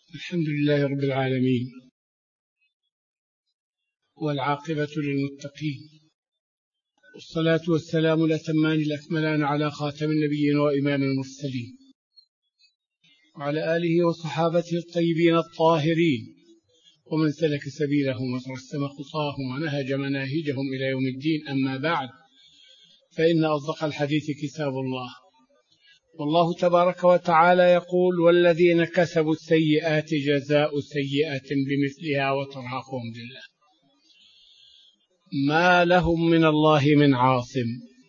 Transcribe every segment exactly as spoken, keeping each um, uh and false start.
الحمد لله رب العالمين، والعاقبة للمتقين، والصلاة والسلام الأتمان الأكملان على خاتم النبيين وإمام المرسلين، وعلى آله وصحابته الطيبين الطاهرين، ومن سلك سبيلهم وترسم خطاهم ونهج مناهجهم إلى يوم الدين. أما بعد، فإن أصدق الحديث كتاب الله، والله تبارك وتعالى يقول: والذين كسبوا السيئات جزاء سيئة بمثلها وترهقهم ذلة ما لهم من الله من عاصم،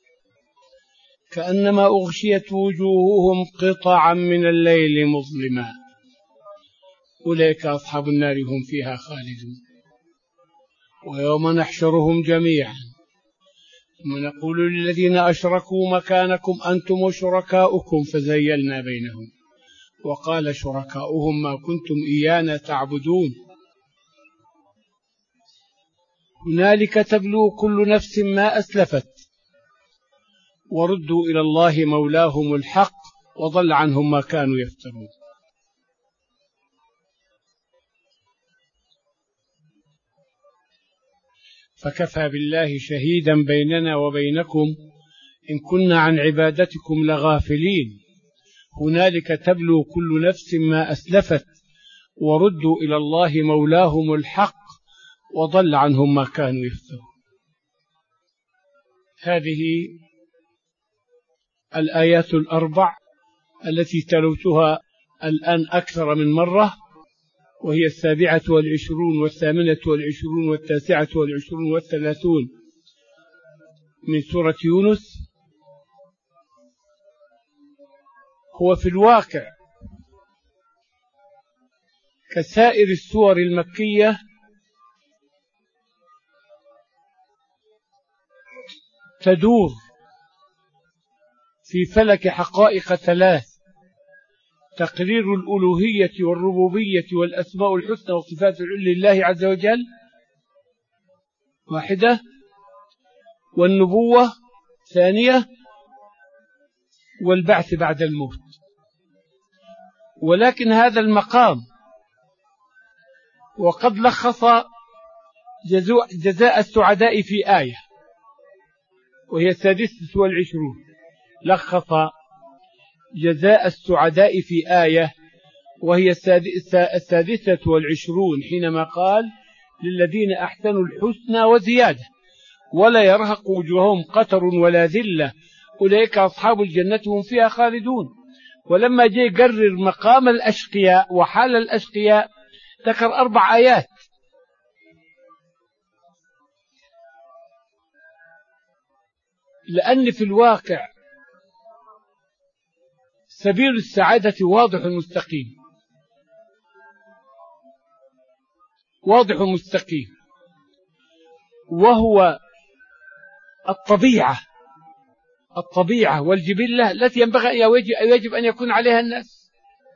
كأنما أغشيت وجوههم قطعا من الليل مظلما، أولئك أصحاب النار هم فيها خالدون. ويوم نحشرهم جميعا ثم نقول للذين أشركوا مكانكم أنتم وشركاؤكم فزيلنا بينهم، وقال شركاؤهم ما كنتم إيانا تعبدون. هنالك تبلو كل نفس ما أسلفت وردوا إلى الله مولاهم الحق وضل عنهم ما كانوا يفترون. فكفى بالله شهيدا بيننا وبينكم إن كنا عن عبادتكم لغافلين. هنالك تبلو كل نفس ما أسلفت وردوا إلى الله مولاهم الحق وضل عنهم ما كانوا يفترون. هذه الآيات الأربع التي تلوتها الآن أكثر من مرة، وهي السابعة والعشرون والثامنة والعشرون والتاسعة والعشرون والثلاثون من سورة يونس، هو في الواقع كسائر السور المكية تدور في فلك حقائق ثلاث: تقرير الألوهية والربوبية والأسماء الحسنى والصفات العلى لله عز وجل واحدة، والنبوة ثانية، والبعث بعد الموت. ولكن هذا المقام وقد لخص جزاء السعداء في آية وهي السادسة والعشرون، لخص جزاء السعداء في آية وهي السادسة والعشرون حينما قال: للذين أحسنوا الحسنى وزيادة ولا يرهق وجوههم قتر ولا ذلة أولئك أصحاب الجنة هم فيها خالدون. ولما جاء يقرر مقام الأشقياء وحال الأشقياء ذكر أربع آيات، لأن في الواقع سبيل السعادة واضح مستقيم، واضح مستقيم، وهو الطبيعة الطبيعة والجبلة التي ينبغي يجب أن يكون عليها الناس.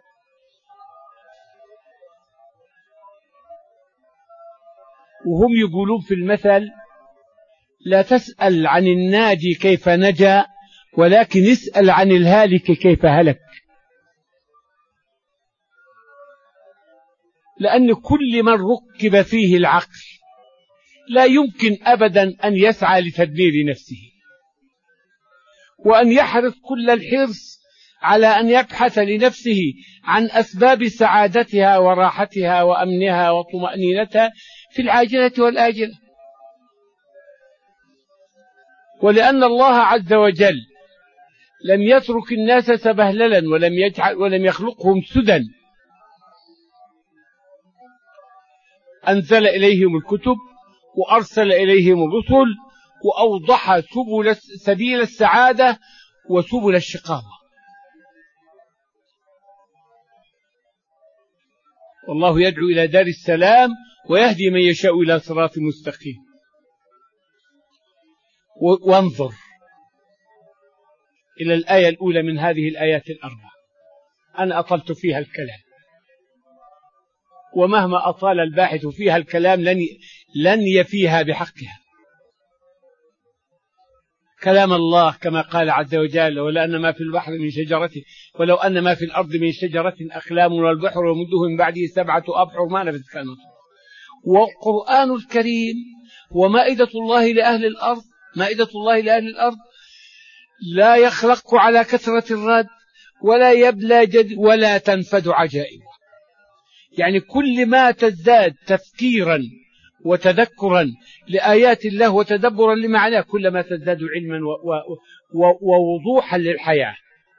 وهم يقولون في المثل: لا تسأل عن الناجي كيف نجا، ولكن اسأل عن الهالك كيف هلك. لأن كل من ركب فيه العقل لا يمكن أبدا أن يسعى لتدمير نفسه، وأن يحرص كل الحرص على أن يبحث لنفسه عن أسباب سعادتها وراحتها وأمنها وطمأنينتها في العاجلة والآجلة. ولأن الله عز وجل لم يترك الناس سبهللا ولم يجعل ولم يخلقهم سدى، أنزل إليهم الكتب وأرسل إليهم الرسل وأوضح سبل سبيل السعادة وسبل الشقاوة. والله يدعو إلى دار السلام ويهدي من يشاء إلى صراط مستقيم. وانظر إلى الآية الأولى من هذه الآيات الأربع، أنا أطلت فيها الكلام، ومهما أطال الباحث فيها الكلام لن لن يفيها بحقها. كلام الله كما قال عز وجل ولو أن ما في البحر من شجرة ولو أن ما في الأرض من شجرة أقلام والبحر ومده من بعده سبعة أبحر ما نفذت كلمة. والقرآن الكريم ومائدة الله لأهل الأرض مائدة الله لأهل الأرض لا يخلق على كثرة الرد ولا يبلى جد ولا تنفد عجائبه. يعني كل ما تزداد تفكيرا وتذكرا لآيات الله وتدبرا لمعناه كلما تزداد علما ووضوحا للحياة.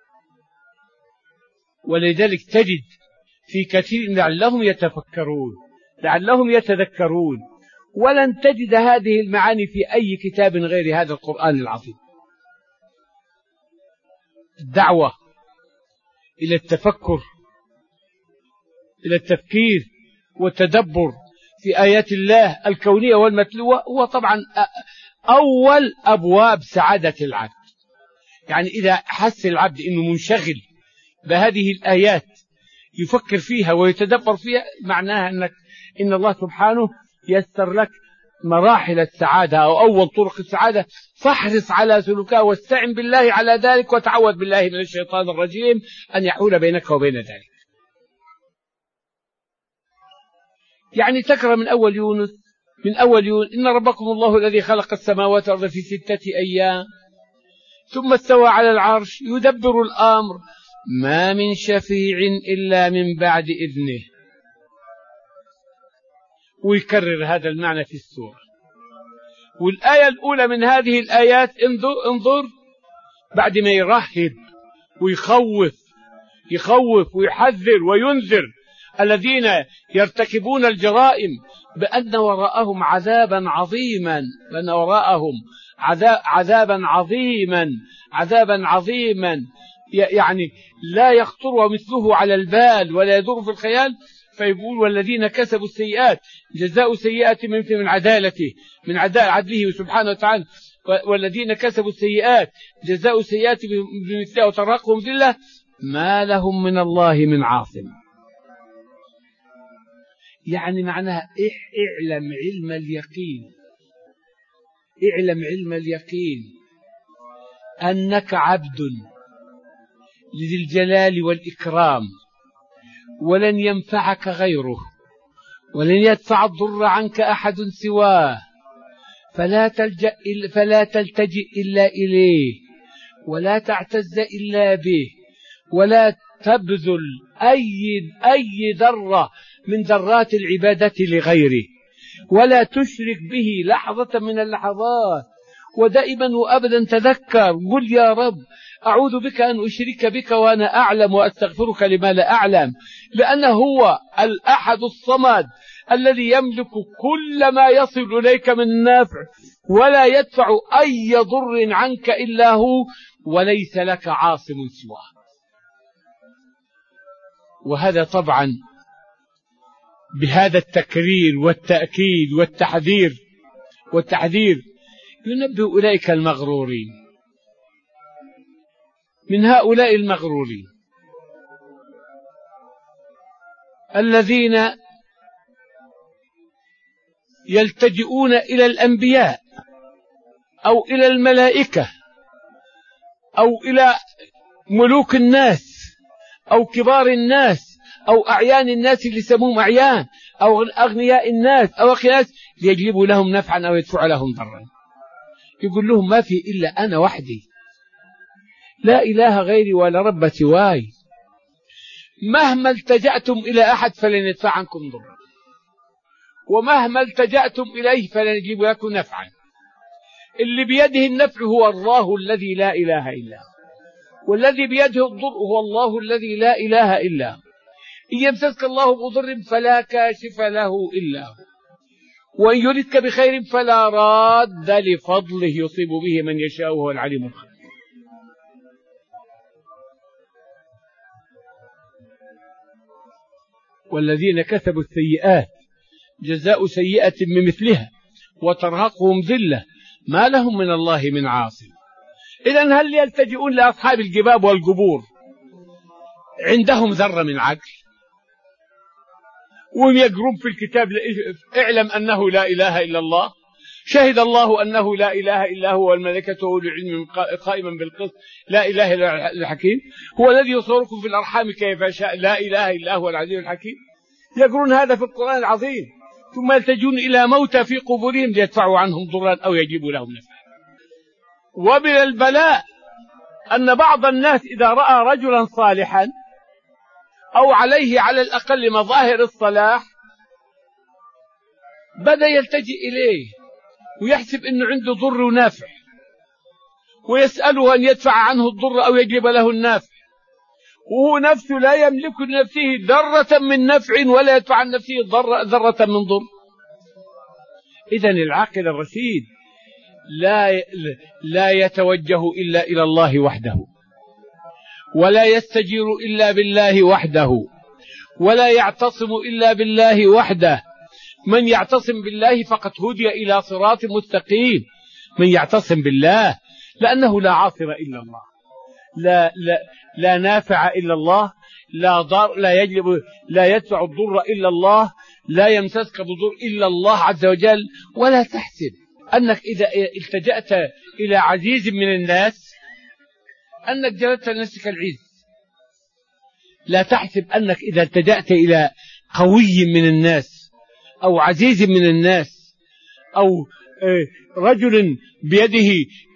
ولذلك تجد في كثير لعلهم يتفكرون لعلهم يتذكرون ولن تجد هذه المعاني في أي كتاب غير هذا القرآن العظيم. الدعوة إلى التفكر إلى التفكير والتدبر في آيات الله الكونية والمتلوة هو طبعا أول أبواب سعادة العبد. يعني إذا حس العبد أنه منشغل بهذه الآيات يفكر فيها ويتدبر فيها معناها أنك إن الله سبحانه يسر لك مراحل السعادة أو أول طرق السعادة، فاحرص على سلوكها واستعن بالله على ذلك وتعوذ بالله من الشيطان الرجيم أن يحول بينك وبين ذلك. يعني تقرأ من أول يونس من أول يونس إن ربكم الله الذي خلق السماوات والأرض في ستة أيام ثم استوى على العرش يدبر الأمر ما من شفيع إلا من بعد إذنه. ويكرر هذا المعنى في السورة. والآية الأولى من هذه الآيات انظر, انظر بعد ما يرهب ويخوف يخوف ويحذر وينذر الذين يرتكبون الجرائم بأن وراءهم عذابا عظيما بأن وراءهم عذابا عظيما عذابا عظيما يعني لا يخطر مثله على البال ولا يدور في الخيال. فيقول والذين كسبوا السيئات جزاء سيئة من عدالته من عدله سبحانه وتعالى والذين كسبوا السيئات جزاء سيئات بمثلها وترهقهم ذلة ما لهم من الله من عاصم. يعني معناها اعلم علم اليقين اعلم علم اليقين أنك عبد لذي الجلال والإكرام ولن ينفعك غيره ولن يدفع الضر عنك أحد سواه فلا تلجأ فلا تلتجئ إلا إليه ولا تعتز إلا به ولا تبذل أي أي ذرة من ذرات العبادة لغيره ولا تشرك به لحظة من اللحظات. ودائما وأبدا تذكر قل يا رب أعوذ بك أن أشرك بك وأنا أعلم وأستغفرك لما لا أعلم لأنه هو الأحد الصمد الذي يملك كل ما يصل إليك من نافع ولا يدفع أي ضر عنك إلا هو وليس لك عاصم سواه. وهذا طبعا بهذا التكرير والتأكيد والتحذير والتحذير ينبه أولئك المغرورين. من هؤلاء المغرورين الذين يلتجئون إلى الأنبياء أو إلى الملائكة أو إلى ملوك الناس أو كبار الناس أو أعيان الناس اللي يسموهم أعيان أو أغنياء الناس أو أخياس ليجلبوا لهم نفعا أو يدفعوا لهم ضرا. يقول لهم ما في إلا أنا وحدي لا إله غيري ولا رب سواي مهما التجأتم إلى أحد فلن يدفع عنكم ضرا ومهما التجأتم إليه فلن يجيب لكم نفعا. اللي بيده النفع هو الله الذي لا إله إلا هو والذي بيده الضر هو الله الذي لا إله إلا هو. إن يمسسك الله بضر فلا كاشف له إلا هو وإن يردك بخير فلا راد لفضله يصيب به من يشاء وهو العليم الخبير. والذين كسبوا السيئات جزاء سيئة بمثلها وترهقهم ذلة ما لهم من الله من عاصم. إذن هل يلتجئون لأصحاب الجباب والقبور عندهم ذرة من عقل وهم يقرون في الكتاب اعلم أنه لا إله إلا الله شهد الله أنه لا إله إلا هو والملائكة وأولو العلم قائما بالقسط لا إله إلا الحكيم، هو الذي يصوركم في الأرحام كيف شاء لا إله إلا هو العزيز الحكيم. يقولون هذا في القرآن العظيم، ثم يلتجون إلى موتى في قبورهم ليدفعوا عنهم ضرا أو يجيبوا لهم نفعا. ومن البلاء أن بعض الناس إذا رأى رجلا صالحا أو عليه على الأقل مظاهر الصلاح بدأ يلتجئ إليه ويحسب أنه عنده ضر ونافع، ويسأله أن يدفع عنه الضر أو يجلب له النافع، وهو نفسه لا يملك لنفسه ذرة من نفع ولا يدفع عن نفسه ذرة من ضر. إذن العاقل الرشيد لا لا يتوجه إلا إلى الله وحده، ولا يستجير إلا بالله وحده، ولا يعتصم إلا بالله وحده. من يعتصم بالله فقد هدي إلى صراط مستقيم. من يعتصم بالله لأنه لا عاصم إلا الله، لا لا لا نافع إلا الله، لا ضار لا يجلب لا يدفع الضر إلا الله، لا يمسسك بضر إلا الله عز وجل. ولا تحسب أنك إذا التجأت إلى عزيز من الناس أنك جلبت لنفسك العز. لا تحسب أنك إذا التجأت إلى قوي من الناس أو عزيز من الناس أو رجل بيده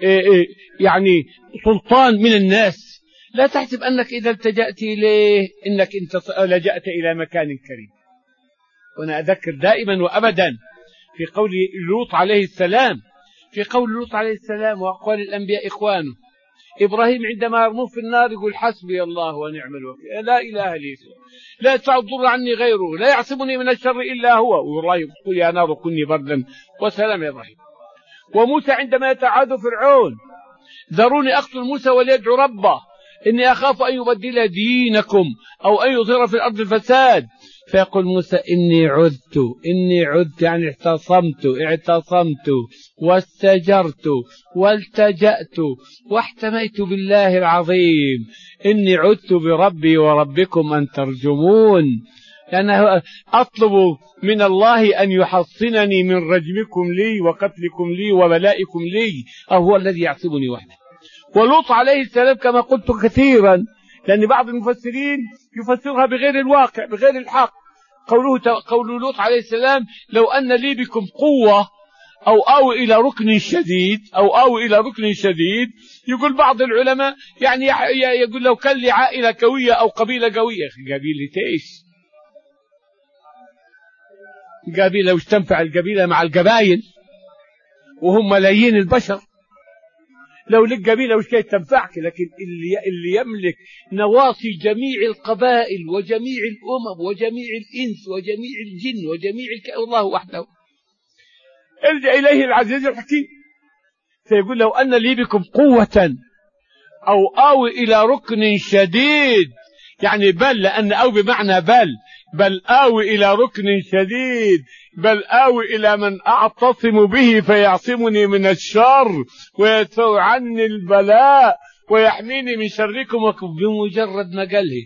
يعني سلطان من الناس، لا تحسب أنك إذا التجأت إليه إنك انت لجأت إلى مكان كريم. وأنا أذكر دائما وأبدا في قول لوط عليه السلام، في قول لوط عليه السلام وأقوال الأنبياء إخوانه. إبراهيم عندما يرموه في النار يقول حسبي الله ونعم الوكيل، لا إله إلا هو، لا يدفع الضر عني غيره، لا يعصمني من الشر إلا هو. وإبراهيم يقول يا نار كوني بردا وسلام يا إبراهيم. وموسى عندما يتعاد فرعون ذروني أقتل موسى وليدعو ربه إني أخاف أن يبدل دينكم أو أن يظهر في الأرض الفساد. فيقول موسى إني عدت إني عدت يعني اعتصمت اعتصمت واستجرت والتجأت واحتميت بالله العظيم إني عدت بربي وربكم أن ترجمون. لأنه أطلب من الله أن يحصنني من رجمكم لي وقتلكم لي وبلائكم لي، أو هو الذي يعصمني وحده. ولوط عليه السلام كما قلت كثيرا، لأن بعض المفسرين يفسرها بغير الواقع بغير الحق. قوله قول لوط عليه السلام لو أن لي بكم قوة أو آوي إلى ركن شديد أو آوي إلى ركن شديد. يقول بعض العلماء يعني يقول لو كان لي عائلة قوية أو قبيلة قوية. قبيلة إيش؟ قبيلة وش تنفع القبيلة مع القبائل وهم ملايين البشر؟ لو لك قبيلة وش كي تنفعك؟ لكن اللي, اللي يملك نواصي جميع القبائل وجميع الأمم وجميع الإنس وجميع الجن وجميع الك... الله وحده. ارجع إليه العزيز الحكيم. سيقول لو أن لي بكم قوة أو آوي إلى ركن شديد، يعني بل، لأن أو بمعنى بل بل آوي إلى ركن شديد، بل آوي إلى من أعتصم به فيعصمني من الشر ويدفع عني البلاء ويحميني من شركم. بمجرد ما قاله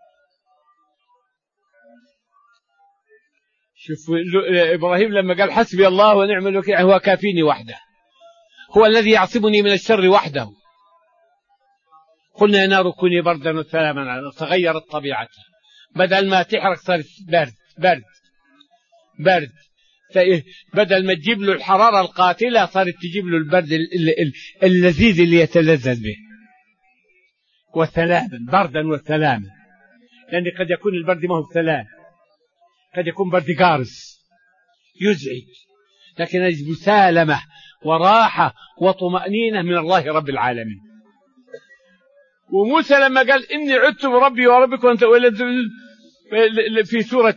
شوف إبراهيم لما قال حسبي الله ونعم الوكيل هو كافيني وحده، هو الذي يعصمني من الشر وحده. قلنا يا نار كوني بردا وسلاما، تغيرت طبيعتها، بدل ما تحرق صارت برد برد برد، بدل ما تجيب له الحرارة القاتلة صارت تجيب له البرد اللذيذ اللي يتلذذ به، وسلاما بردا وسلاما. لأن قد يكون البرد ما هو سلام، قد يكون برد قارس يزعج، لكن يجب مسالمة وراحة وطمأنينة من الله رب العالمين. وموسى لما قال إني عدت بربي وربكم أنت ولد في سورة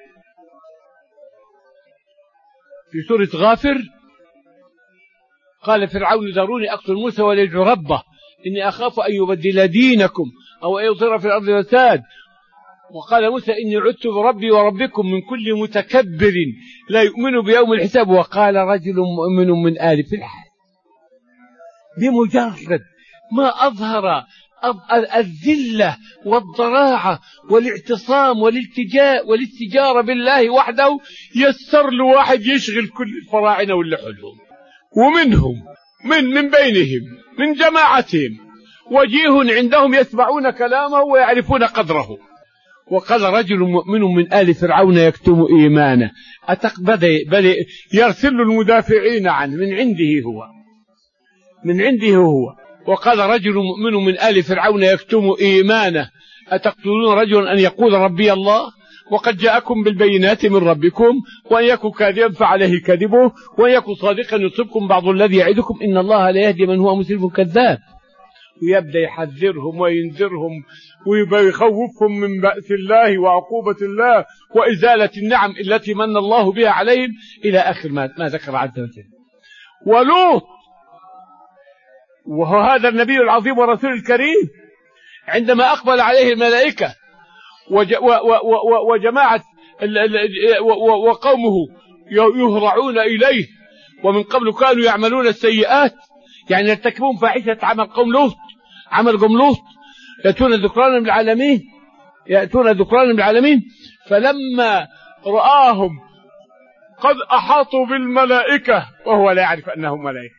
في سورة غافر قال فرعون ذروني أقتل موسى وليدعو ربه إني أخاف أن يبدل دينكم أو أن يظهر في الأرض فساد. وقال موسى إني عدت بربي وربكم من كل متكبر لا يؤمن بيوم الحساب. وقال رجل مؤمن من آل فرعون. بمجرد ما أظهر الذلة والضراعة والاعتصام والالتجاء والاستجارة بالله وحده يسر له واحد يشغل كل الفراعنة واللي حولهم. ومنهم من من بينهم من جماعتهم وجيه عندهم يسمعون كلامه ويعرفون قدره. وقال رجل مؤمن من آل فرعون يكتم إيمانه أتقبل بل يرسل المدافعين عنه من عنده هو من عنده هو. وقال رجل مؤمن من آل فرعون يكتم إيمانه أتقتلون رجلا أن يقول ربي الله وقد جاءكم بالبينات من ربكم وأن يكن كاذبا فعليه كذبه وأن يكن صادقا يصبكم بعض الذي يعدكم إن الله لا يهدي من هو مسرف كذاب. ويبدأ يحذرهم وينذرهم ويخوفهم من بأس الله وعقوبة الله وإزالة النعم التي من الله بها عليهم إلى آخر ما, ما ذكر عز وجل. ولوط وهو هذا النبي العظيم والرسول الكريم عندما أقبل عليه الملائكة وجماعة وقومه يهرعون إليه ومن قبل كانوا يعملون السيئات يعني يرتكبون فاحشة عمل قوم لوط عمل قوم لوط يأتون ذكرانا من العالمين يأتون ذكرانا من العالمين. فلما رآهم قد أحاطوا بالملائكة وهو لا يعرف أنهم ملائكة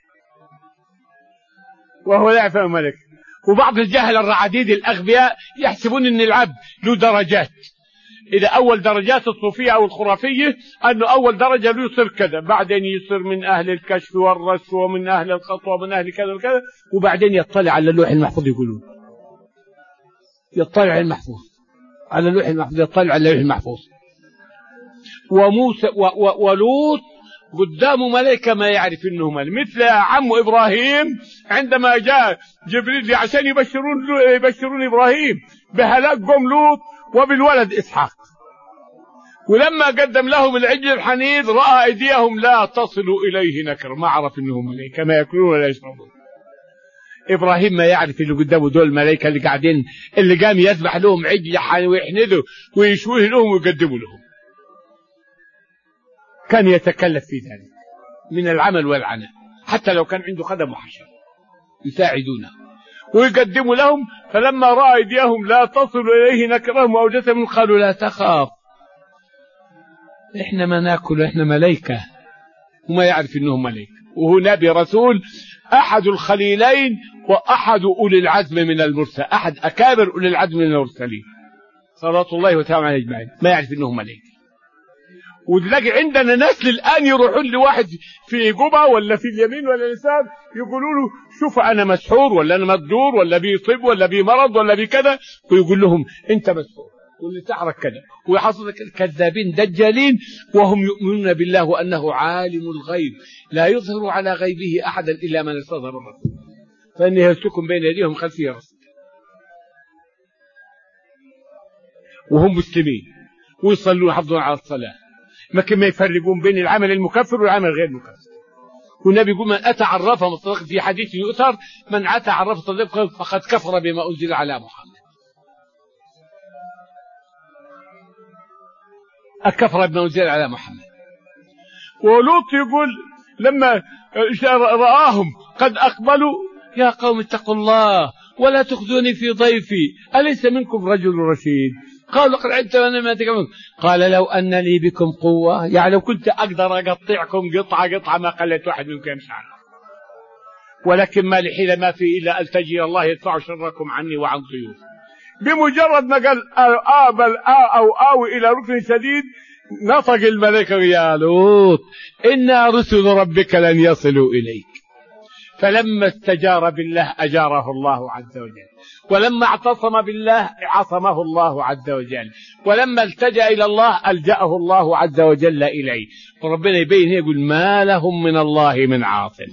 وهو لا يعرف أنهم ملائكة. وبعض الجهل الرعديد الأغبياء يحسبون أن العبد له درجات. إذا أول درجات الصوفية أو الخرافية أنه أول درجة له يصير كذا بعدين يصير من أهل الكشف والرشف ومن أهل الخطوة ومن أهل كذا وكذا وبعدين يطلع على اللوح المحفوظ يقولون يطلع على المحفوظ على اللوح المحفوظ يطلع على اللوح المحفوظ. وموسى ولوط قدامه ملائكة ما يعرف انه ملائكة مثل عمه إبراهيم عندما جاء جبريل عشان يبشرون يبشرون إبراهيم بهلاك قوم لوط وبالولد إسحاق. ولما قدم لهم العجل الحنيذ رأى أيديهم لا تصل إليه نكر ما عرف انهم ملائكة ما يأكلون ولا يشربون. إبراهيم ما يعرف اللي قدامه دول الملائكة اللي قاعدين اللي قام يذبح لهم عجل حنيذ ويحنذوا ويشوه لهم ويقدموا لهم. كان يتكلف في ذلك من العمل والعناء حتى لو كان عنده خدم وحشر يساعدونه ويقدموا لهم. فلما رأى أيديهم لا تصل إليه نكرهم وأوجسهم قالوا لا تخاف إحنا ما ناكل إحنا ملائكة وما يعرف إنهم ملائكة. وهو نبي رسول أحد الخليلين وأحد أولي العزم من المرسل أحد أكابر أولي العزم من المرسلين صلوات الله وسلامه عليه أجمعين ما يعرف إنهم ملائكة. وتلاقي عندنا ناس الآن يروحون لواحد في جبهة ولا في اليمين ولا اليسار يقولوا له شوف أنا مسحور ولا أنا مقدور ولا بي طب ولا بي مرض ولا بي كذا ويقول لهم أنت مسحور واللي تعرف كذا ويحصل كذابين دجالين وهم يؤمنون بالله وأنه عالم الغيب لا يظهر على غيبه أحدا إلا من ارتضى بالرسول فإنه يسلكهم بين يديهم خلفيه رصد وهم مسلمين ويصلون يحافظون على الصلاة لكن ما يفرقون بين العمل المكفر والعمل غير المكفر. والنبي يقول من أتى عرافا مصدقا في حديث يؤثر من أتى عرافا مصدقا فقد كفر بما أنزل على محمد. الكفر بما أنزل على محمد. ولوط يقول لما رآهم قد أقبلوا يا قوم اتقوا الله ولا تخزوني في ضيفي أليس منكم رجل رشيد قالوا قد عدت وانا ما تكلمون قال لو أن لي بكم قوة يعني لو كنت أقدر أقطعكم قطعة قطعة ما قلت واحد منكم يمشي عنها ولكن ما لحيل ما في إلا ألتجي الله يدفع شركم عني وعن ضيوف. بمجرد ما قال آبل أو آوي إلى ركن شديد نطق الملائكة يا لوط إن رسل ربك لن يصلوا إليك. فلما استجار بالله أجاره الله عز وجل ولما اعتصم بالله عصمه الله عز وجل ولما التجأ إلى الله ألجأه الله عز وجل إليه. وربنا يبين يقول ما لهم من الله من عاصم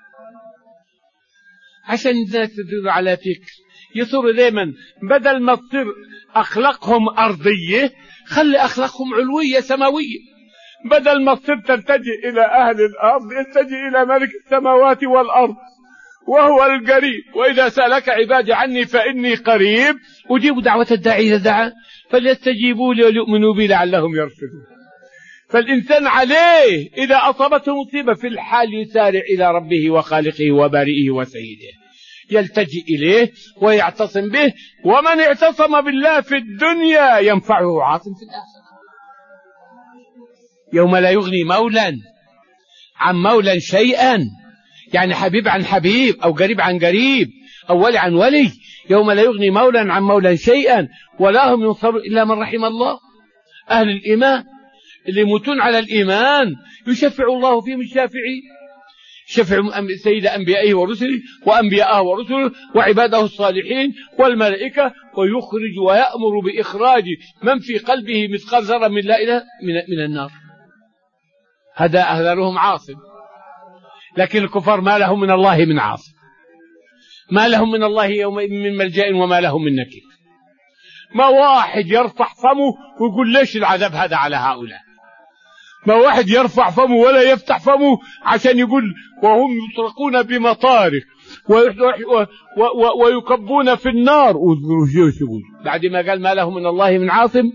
عشان الناس تدور على فكر يصير دائما بدل ما تصير أخلاقهم أرضية خلي أخلاقهم علوية سماوية. بدل ما تصير تلتجئ إلى أهل الأرض التجئ إلى ملك السماوات والأرض وهو القريب وإذا سألك عبادي عني فإني قريب أجيب دعوة الداعي إذا دعا فليستجيبوا لي وليؤمنوا بي لعلهم يرشدون. فالإنسان عليه إذا أصابته مصيبة في الحال يسارع إلى ربه وخالقه وبارئه وسيده يلتجئ إليه ويعتصم به ومن اعتصم بالله في الدنيا ينفعه عاصم في الآخرة يوم لا يغني مولا عن مولا شيئا يعني حبيب عن حبيب، أو قريب عن قريب، أو ولي عن ولي. يوم لا يغني مولا عن مولا شيئا ولا هم ينصرون إلا من رحم الله. أهل الإيمان اللي يموتون على الإيمان يشفع الله فيهم الشافعين، شفع سيد أنبيائه ورسله وأنبياءه ورسله وعباده الصالحين والملائكة، ويخرج ويأمر بإخراج من في قلبه مثقال ذرة من لا إله من, من النار. هذا أهلهم عاصم. لكن الكفار ما لهم من الله من عاصم، ما لهم من الله يومئذ من ملجأ وما لهم من نكير. ما واحد يرفع فمه ويقول ليش العذاب هذا على هؤلاء، ما واحد يرفع فمه ولا يفتح فمه عشان يقول وهم يطرقون بمطارق ويكبون في النار بعد ما قال ما له من الله من عاصم.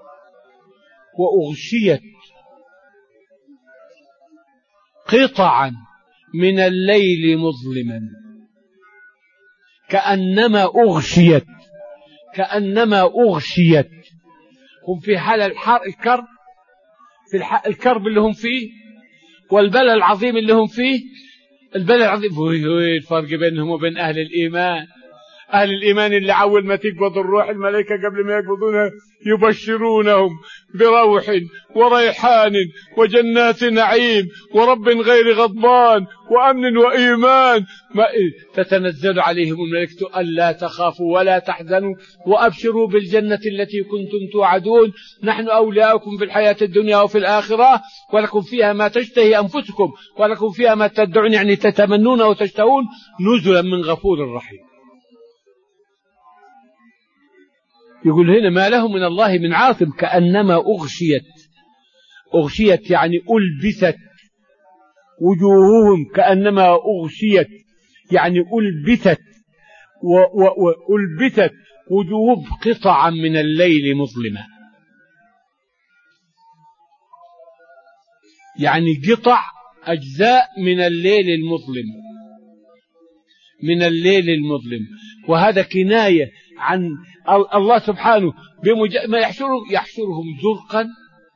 وأغشيت قطعا من الليل مظلما كأنما أغشيت كأنما أغشيت. هم في حال الحر الكرب، في الكرب اللي هم فيه والبلاء العظيم اللي هم فيه. البلاء العظيم هو الفرق بينهم وبين أهل الإيمان. أهل الإيمان اللي أول ما تقبض الروح الملائكة قبل ما يقبضونها يبشرونهم بروح وريحان وجنات نعيم ورب غير غضبان وأمن وإيمان، ما تتنزل عليهم الملائكة ألا تخافوا ولا تحزنوا وأبشروا بالجنة التي كنتم توعدون، نحن أولياؤكم في الحياة الدنيا وفي الآخرة، ولكم فيها ما تشتهي أنفسكم ولكم فيها ما تدعون، يعني تتمنون وتشتهون، نزلا من غفور رحيم. يقول هنا ما له من الله من عاصم كأنما أغشيت. أغشيت يعني ألبست وجوههم، كأنما أغشيت يعني ألبست وألبست وجوههم قطعا من الليل مظلمة، يعني قطع أجزاء من الليل المظلم، من الليل المظلم. وهذا كناية عن الله سبحانه ما يحشرهم يحشرهم زرقا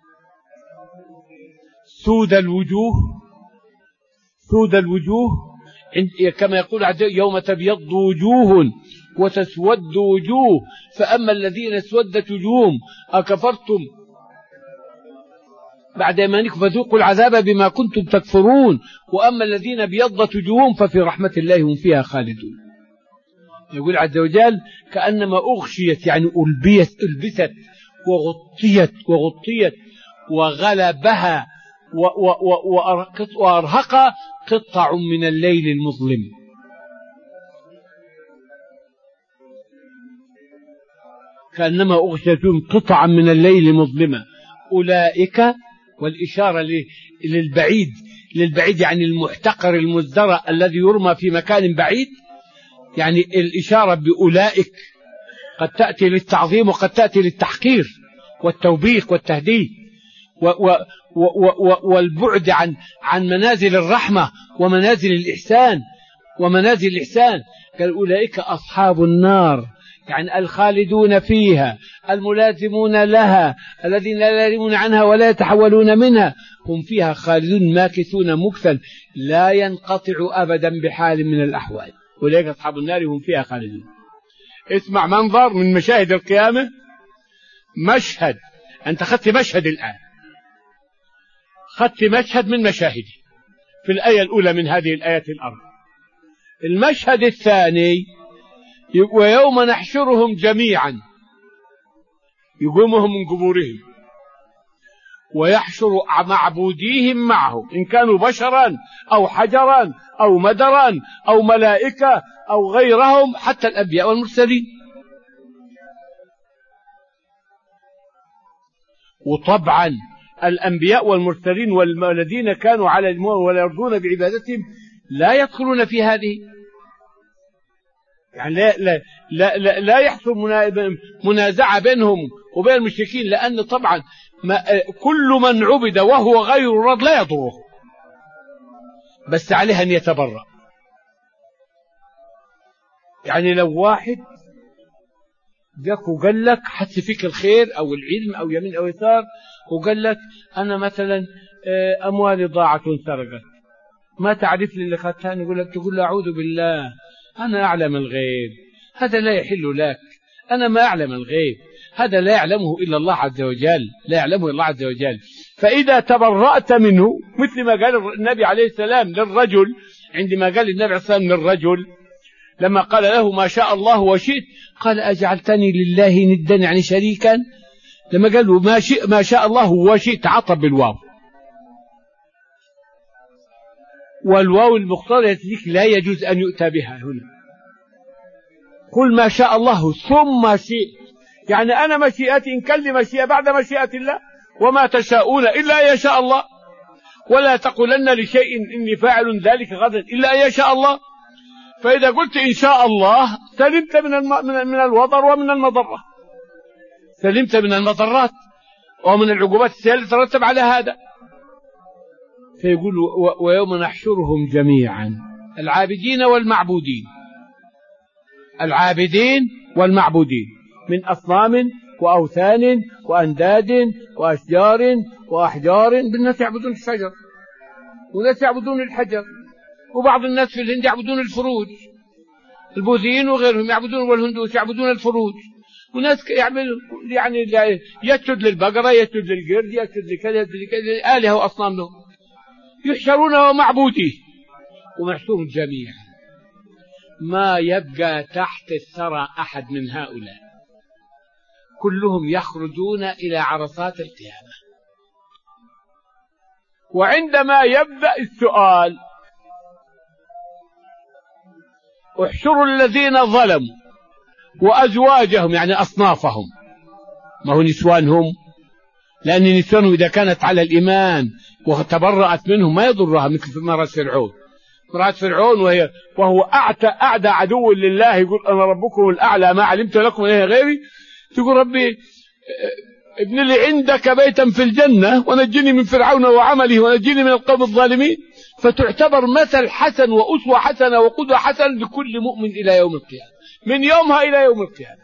سود الوجوه، سود الوجوه كما يقول يوم تبيض وجوه وتسود وجوه، فأما الذين اسودت وجوههم أكفرتم بعد إيمانكم فذوقوا العذاب بما كنتم تكفرون، وأما الذين ابيضت وجوههم ففي رحمة الله هم فيها خالدون. يقول عز وجل كأنما أغشيت يعني ألبست ألبست وغطيت وغطيت وغلبها وأرهق قطع من الليل المظلم. كأنما أغشيت قطعا من الليل مظلمة. أولئك، والإشارة للبعيد، للبعيد يعني المحتقر المزدرى الذي يرمى في مكان بعيد، يعني الإشارة بأولئك قد تأتي للتعظيم وقد تأتي للتحقير والتوبيخ والتهديد والبعد عن عن منازل الرحمة ومنازل الإحسان ومنازل الإحسان. قال أولئك أصحاب النار، يعني الخالدون فيها الملازمون لها الذين لا يلمون عنها ولا يتحولون منها، هم فيها خالدون ماكثون مكثا لا ينقطع أبدا بحال من الأحوال. أولئك أصحاب النار هم فيها خالدون. اسمع منظر من مشاهد القيامة، مشهد أنت خدت مشهد الآن، خدت مشهد من مشاهده في الآية الأولى من هذه الآيات الأربع. المشهد الثاني ويوم نحشرهم جميعا، يقومهم من قبورهم ويحشر معبوديهم معه إن كانوا بشرا أو حجرا أو مدرا أو ملائكة أو غيرهم حتى الأنبياء والمرسلين. وطبعا الأنبياء والمرسلين والذين كانوا على الموت ولا يرضون بعبادتهم لا يدخلون في هذه، يعني لا, لا, لا, لا, لا يحصل منازعة بينهم وبين المشركين، لأن طبعا ما كل من عبد وهو غير راض لا يضره، بس عليه أن يتبرأ. يعني لو واحد جاك وقال لك حس فيك الخير أو العلم أو يمين أو يسار، وقال لك أنا مثلا أموالي ضاعت وانسرقت ما تعرف لي اللي خدتها، يقول لك تقول له أعوذ بالله أنا أعلم الغيب، هذا لا يحل لك، أنا ما أعلم الغيب، هذا لا يعلمه إلا الله عز وجل، لا يعلمه إلا الله عز وجل. فإذا تبرأت منه، مثل ما قال النبي عليه السلام للرجل، عندما قال النبي عليه السلام للرجل لما قال له ما شاء الله وشئت، قال أجعلتني لله ندا يعني شريكا؟ لما قال له ما, ما شاء الله وشئت عطب بالواو، والواو المختارة لا يجوز أن يؤتى بها هنا. قل ما شاء الله ثم شئت، يعني أنا مشيئتي إن كان لي مشيئة بعد مشيئة الله، وما تشاءون إلا أن يشاء الله، ولا تقولن لشيء إني فاعل ذلك غدا إلا أن يشاء الله. فإذا قلت إن شاء الله سلمت من الم... من الوضر ومن المضرة، سلمت من المضرات ومن العقوبات التي تترتب على هذا. فيقول و... ويوم نحشرهم جميعا، العابدين والمعبودين، العابدين والمعبودين من أصنام وأوثان وأنداد وأشجار وأحجار. بالناس يعبدون الشجر، وناس يعبدون الحجر، وبعض الناس في الهند يعبدون الفروج، البوذيين وغيرهم يعبدون، والهندوس يعبدون الفروج، وناس يعملوا يعني يسجد للبقرة، يسجد للقرد، يسجد لكذا، يسجد لكذا، آلهة وأصنام لهم، يحشرون ومعبوديه ومحشورهم جميعا، ما يبقى تحت الثرى أحد من هؤلاء، كلهم يخرجون إلى عرصات القيامة. وعندما يبدأ السؤال احشروا الذين ظلموا وأزواجهم، يعني أصنافهم، ما هو نسوانهم، لأن نسوانهم إذا كانت على الإيمان وتبرأت منهم ما يضرها، مثل مرأة فرعون، مرأة فرعون وهي وهو أعتى أعدى عدو لله، يقول أنا ربكم الأعلى ما علمت لكم إليه غيري، تقول ربي ابن لي عندك بيتا في الجنة ونجني من فرعون وعمله ونجني من القوم الظالمين. فتعتبر مثل حسن وأسوة حسنة وقدوة حسنة لكل مؤمن إلى يوم القيامة، من يومها إلى يوم القيامة.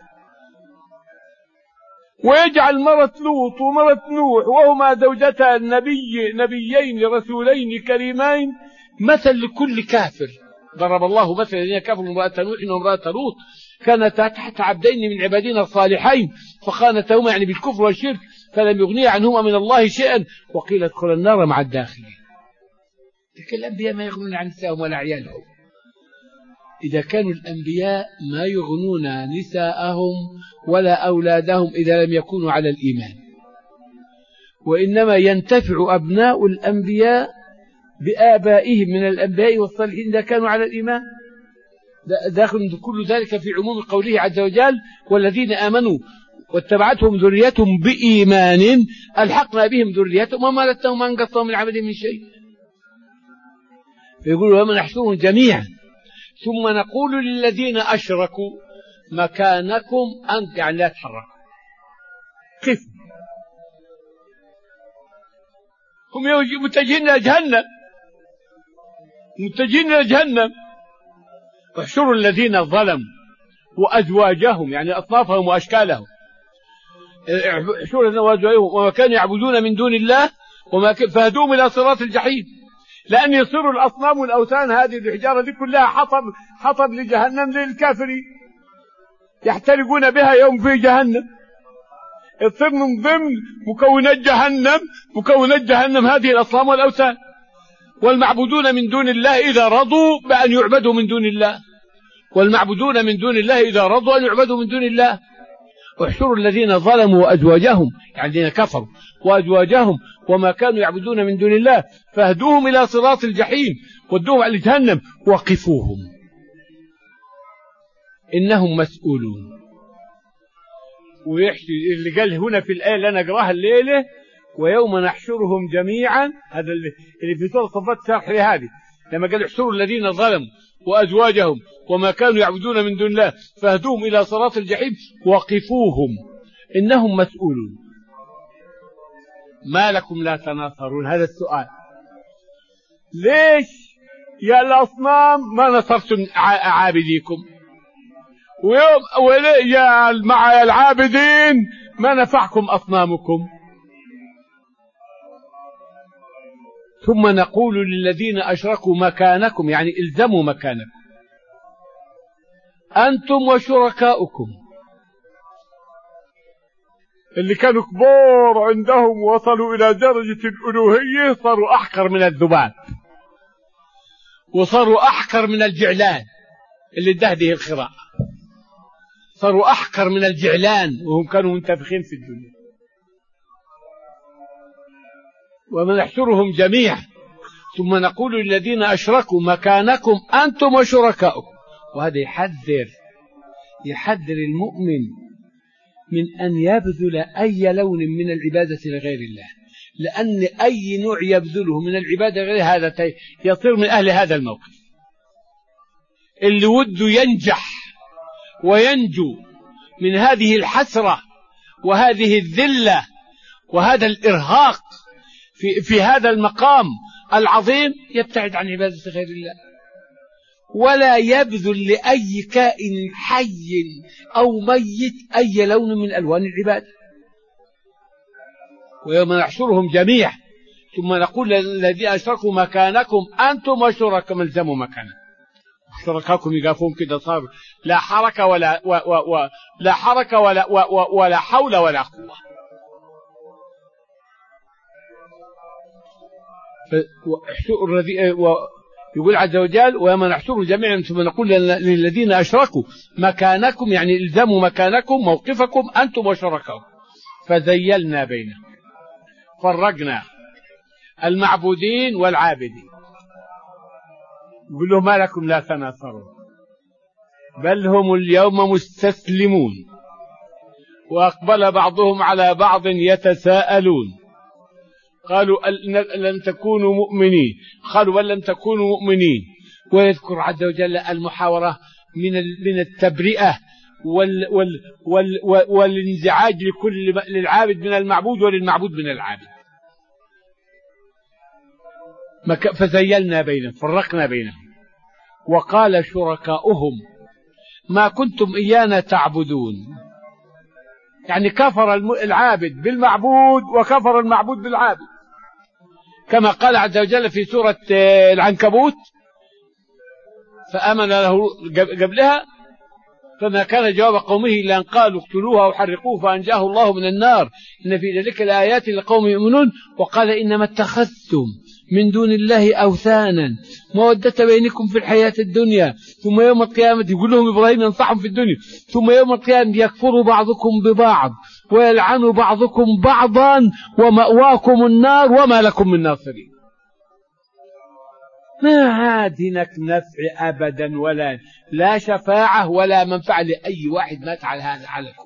ويجعل مرة لوط ومرة نوح وهما زوجتا النبي نبيين رسولين كريمين مثل لكل كافر. ضرب الله مثل الذين كفروا امرأة نوح وامرأة لوط كانتا تحت عبدين من عبادنا الصالحين فخانتهما، يعني بالكفر والشرك، فلم يغني عنهما من الله شيئا وقيل ادخلا النار مع الداخلين. لكن الأنبياء ما يغنون عن نسائهم ولا عيالهم. إذا كانوا الأنبياء ما يغنون نساءهم ولا أولادهم إذا لم يكونوا على الإيمان، وإنما ينتفع أبناء الأنبياء بآبائهم من الأنبياء والصالحين إذا كانوا على الإيمان. داخل كل ذلك في عموم قوله عز وجل والذين آمنوا واتبعتهم ذريتهم بإيمان ألحقنا بهم ذريتهم وما لتهم ما انقصهم من عملهم من شيء. فيقولوا ومن نحشرهم جميعا ثم نقول للذين أشركوا مكانكم أنت، يعني لا تحركوا، قف، هم متجهين إلى جهنم، متجهين إلى جهنم. واحشروا الذين ظلموا وأزواجهم، يعني أصنافهم وأشكالهم، احشروا الذين وأزواجهم وما كانوا يعبدون من دون الله وما فهدوهم إلى صراط الجحيم. لأن يصيروا الأصنام والأوثان هذه الحجارة دي كلها حطب حطب لجهنم للكافرين يحترقون بها يوم في جهنم، تصير من ضمن مكونات جهنم مكونات جهنم هذه الأصنام والأوثان. والمعبودون من دون الله إذا رضوا بأن يعبدوا من دون الله، والمعبودون من دون الله إذا رضوا أن يعبدوا من دون الله. واحشروا الذين ظلموا وأزواجهم، يعني الذين كفروا وأزواجهم وما كانوا يعبدون من دون الله فاهدوهم إلى صراط الجحيم ودوهم على جهنم وقفوهم إنهم مسؤولون. ويحكي اللي قال هنا في الآية اللي أنا أقراها الليلة ويوم نحشرهم جميعا، هذا اللي في سورة الصفات شرح لهذه، لما قال احشروا الذين ظلموا وأزواجهم وما كانوا يعبدون من دون الله فاهدوهم إلى صراط الجحيم وقفوهم إنهم مسؤولون. ما لكم لا تناصرون؟ هذا السؤال، ليش يا الأصنام ما نصرتم عابديكم، ويوم يا مع العابدين ما نفعكم أصنامكم؟ ثم نقول للذين أشركوا مكانكم، يعني الزموا مكانكم أنتم وشركاؤكم. اللي كانوا كبار عندهم وصلوا إلى درجة الألوهية صاروا أحقر من الذباب، وصاروا أحقر من الجعلان اللي ادهده الخراء، صاروا أحقر من الجعلان وهم كانوا منتفخين في الدنيا. ونحشرهم جميعا ثم نقول للذين أشركوا مكانكم أنتم وشركاؤكم. وهذا يحذر يحذر المؤمن من أن يبذل أي لون من العبادة لغير الله، لأن أي نوع يبذله من العبادة غير هذا يصير من أهل هذا الموقف، اللي وده ينجح وينجو من هذه الحسرة وهذه الذلة وهذا الإرهاق في, في هذا المقام العظيم، يبتعد عن عبادة غير الله، ولا يبذل لأي كائن حي أو ميت أي لون من ألوان العبادة. ويوم نحشرهم جميعا ثم نقول للذين أشركوا مكانكم أنتم وشركاؤكم الزموا مكانكم. شركاؤكم يقفون كده، صار لا حركة ولا و و و لا حركة ولا و و ولا حول ولا قوة. يقول عز وجل ويوم نحشرهم جميعا ثم نقول للذين أشركوا مكانكم، يعني الزموا مكانكم موقفكم أنتم وشركاؤكم. فزيلنا بينهم، فرقنا المعبودين والعابدين. يقول لهم ما لكم لا تناصرون بل هم اليوم مستسلمون وأقبل بعضهم على بعض يتساءلون قالوا لن تكونوا مؤمنين، قالوا بل لم تكونوا مؤمنين. ويذكر عز وجل المحاورة من من التبرئة وال وال وال والانزعاج لكل للعابد من المعبود وللمعبود من العابد. فزيلنا بينهم، فرقنا بينهم. وقال شركاؤهم ما كنتم إيانا تعبدون، يعني كفر العابد بالمعبود وكفر المعبود بالعابد، كما قال عز وجل في سورة العنكبوت فآمن له قبلها فما كان جواب قومه إلا أن قالوا اقتلوها وحرقوه فأنجاه الله من النار إن في ذلك الآيات لقوم يؤمنون. وقال إنما اتخذتم من دون الله أوثانا مودة بينكم في الحياة الدنيا ثم يوم القيامة، يقول لهم إبراهيم ينصحهم في الدنيا، ثم يوم القيامة يكفر بعضكم ببعض ويلعن بعضكم بعضا ومأواكم النار وما لكم من ناصرين. ما هادنك نفع أبدا ولا لا شفاعة ولا منفعة لأي واحد مات على هذا على الكفر.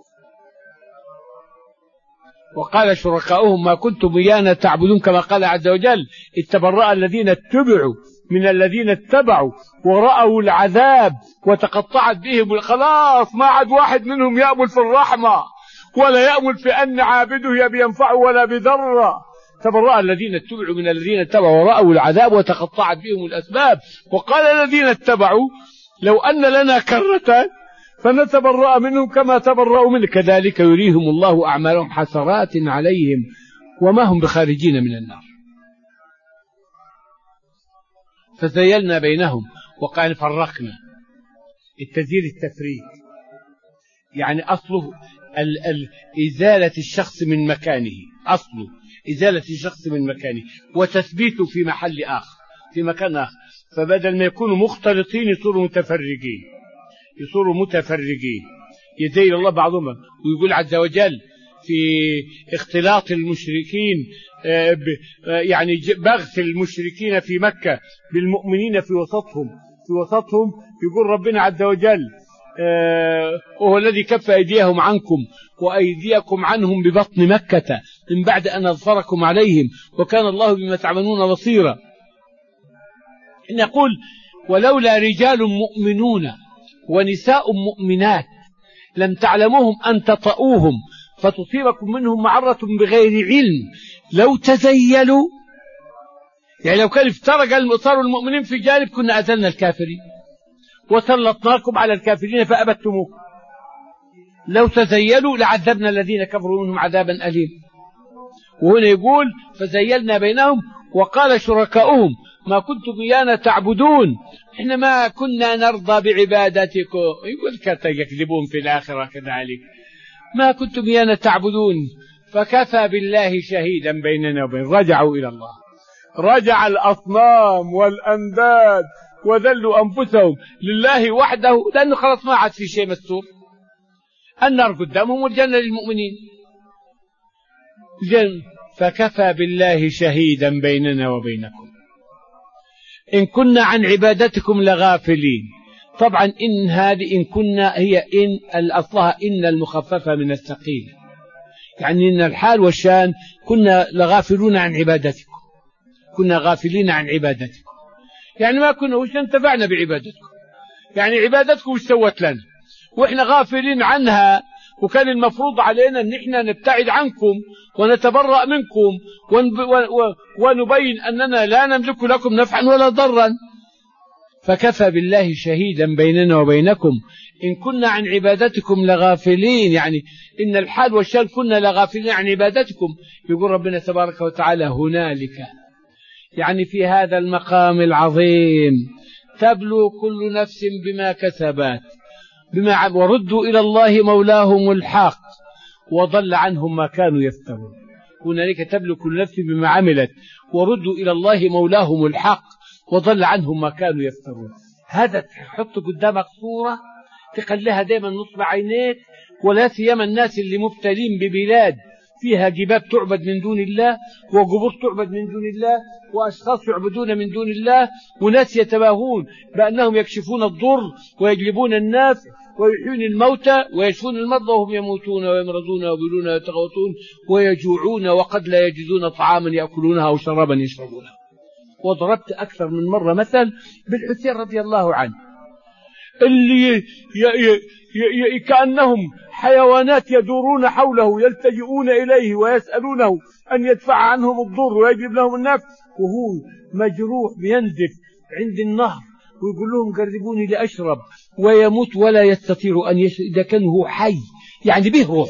وقال شركاؤهم ما كنتم إيانا تعبدون، كما قال عز وجل اتبرأ الذين اتبعوا من الذين اتبعوا ورأوا العذاب وتقطعت بهم، خلاص ما عاد واحد منهم يأمل في الرحمة ولا يأمل في أن عابده يبي ينفعه ولا بذرة. تبرأ الذين اتبعوا من الذين اتبعوا ورأوا العذاب وتقطعت بهم الأسباب. وقال الذين اتبعوا لو أن لنا كرة فنتبرأ منهم كما تبرأوا منه كذلك يريهم الله أعمالهم حسرات عليهم وما هم بخارجين من النار. فزيلنا بينهم وقال فرقنا. التزييل التفريق يعني أصله ال ال إزالة الشخص من مكانه، أصله إزالة الشخص من مكانه وتثبيته في محل آخر في مكان آخر. فبدل ما يكونوا مختلطين يصيروا متفرقين، يصيروا متفرقين يزيل الله بعضهم. ويقول عز وجل في اختلاط المشركين يعني بغث المشركين في مكة بالمؤمنين في وسطهم في وسطهم يقول ربنا عز وجل وهو الذي كف أيديهم عنكم وأيديكم عنهم ببطن مكة من بعد أن أظفركم عليهم وكان الله بما تعملون بصيرا. نقول ولولا رجال مؤمنون ونساء مؤمنات لم تعلموهم أن تطؤوهم فتصيبكم منهم معرة بغير علم لو تزيلوا، يعني لو كان افترق صاروا المؤمنين في جانب كنا أزلنا الكافرين وسلطناكم على الكافرين فأبدتموه، لو تزيلوا لعذبنا الذين كفروا منهم عذابا أليم. وهنا يقول فزيلنا بينهم وقال شركاؤهم ما كنتم إيانا تعبدون إحنا ما كنا نرضى بعبادتكم. يقول يكذبون في الآخرة كذلك. ما كنتم إيانا تعبدون فكفى بالله شهيدا بيننا وبين. رجعوا إلى الله، رجع الأصنام والأنداد وذلوا أنفسهم لله وحده، لأنه خلاص ما عاد في شيء مستور. النار قدامهم والجنة للمؤمنين. جن فكفى بالله شهيدا بيننا وبينكم إن كنا عن عبادتكم لغافلين. طبعا إن هذه إن كنا هي إن الأصلها إن المخففة من الثقيل، يعني إن الحال والشان كنا لغافلون عن عبادتكم، كنا غافلين عن عبادتكم، يعني ما كنا وش انتفعنا بعبادتكم، يعني عبادتكم وش سوت لنا وإحنا غافلين عنها. وكان المفروض علينا أن احنا نبتعد عنكم ونتبرأ منكم ونبين أننا لا نملك لكم نفعا ولا ضرا. فكفى بالله شهيدا بيننا وبينكم إن كنا عن عبادتكم لغافلين، يعني إن الحال والشان كنا لغافلين عن عبادتكم. يقول ربنا تبارك وتعالى هنالك، يعني في هذا المقام العظيم تبلو كل نفس بما كسبت بما وردوا إلى الله مولاهم الحق وضل عنهم ما كانوا يفترون. هنالك تبلو كل نفس بما عملت وردوا إلى الله مولاهم الحق وضل عنهم ما كانوا يفترون. هذا تحط قدامك صورة تخليها دائما نصب عينيك، ولا سيما الناس اللي مبتلين ببلاد فيها جباب تعبد من دون الله وقبور تعبد من دون الله وأشخاص يعبدون من دون الله، وناس يتباهون بأنهم يكشفون الضر ويجلبون الناس ويحيون الموتى ويشفون المرضى وهم يموتون ويمرضون ويبلون ويتغوطون ويجوعون وقد لا يجدون طعاما يأكلونها أو شرابا يشربونها. وضربت أكثر من مرة مثل بالحسين رضي الله عنه اللي ي ي ي ي كأنهم حيوانات يدورون حوله يلتجئون إليه ويسألونه أن يدفع عنهم الضر ويجلب لهم النفع، وهو مجروح بينزف عند النهر ويقول لهم قربوني لأشرب ويموت ولا يستطيع أن يشرب. إذا كان هو حي يعني به روح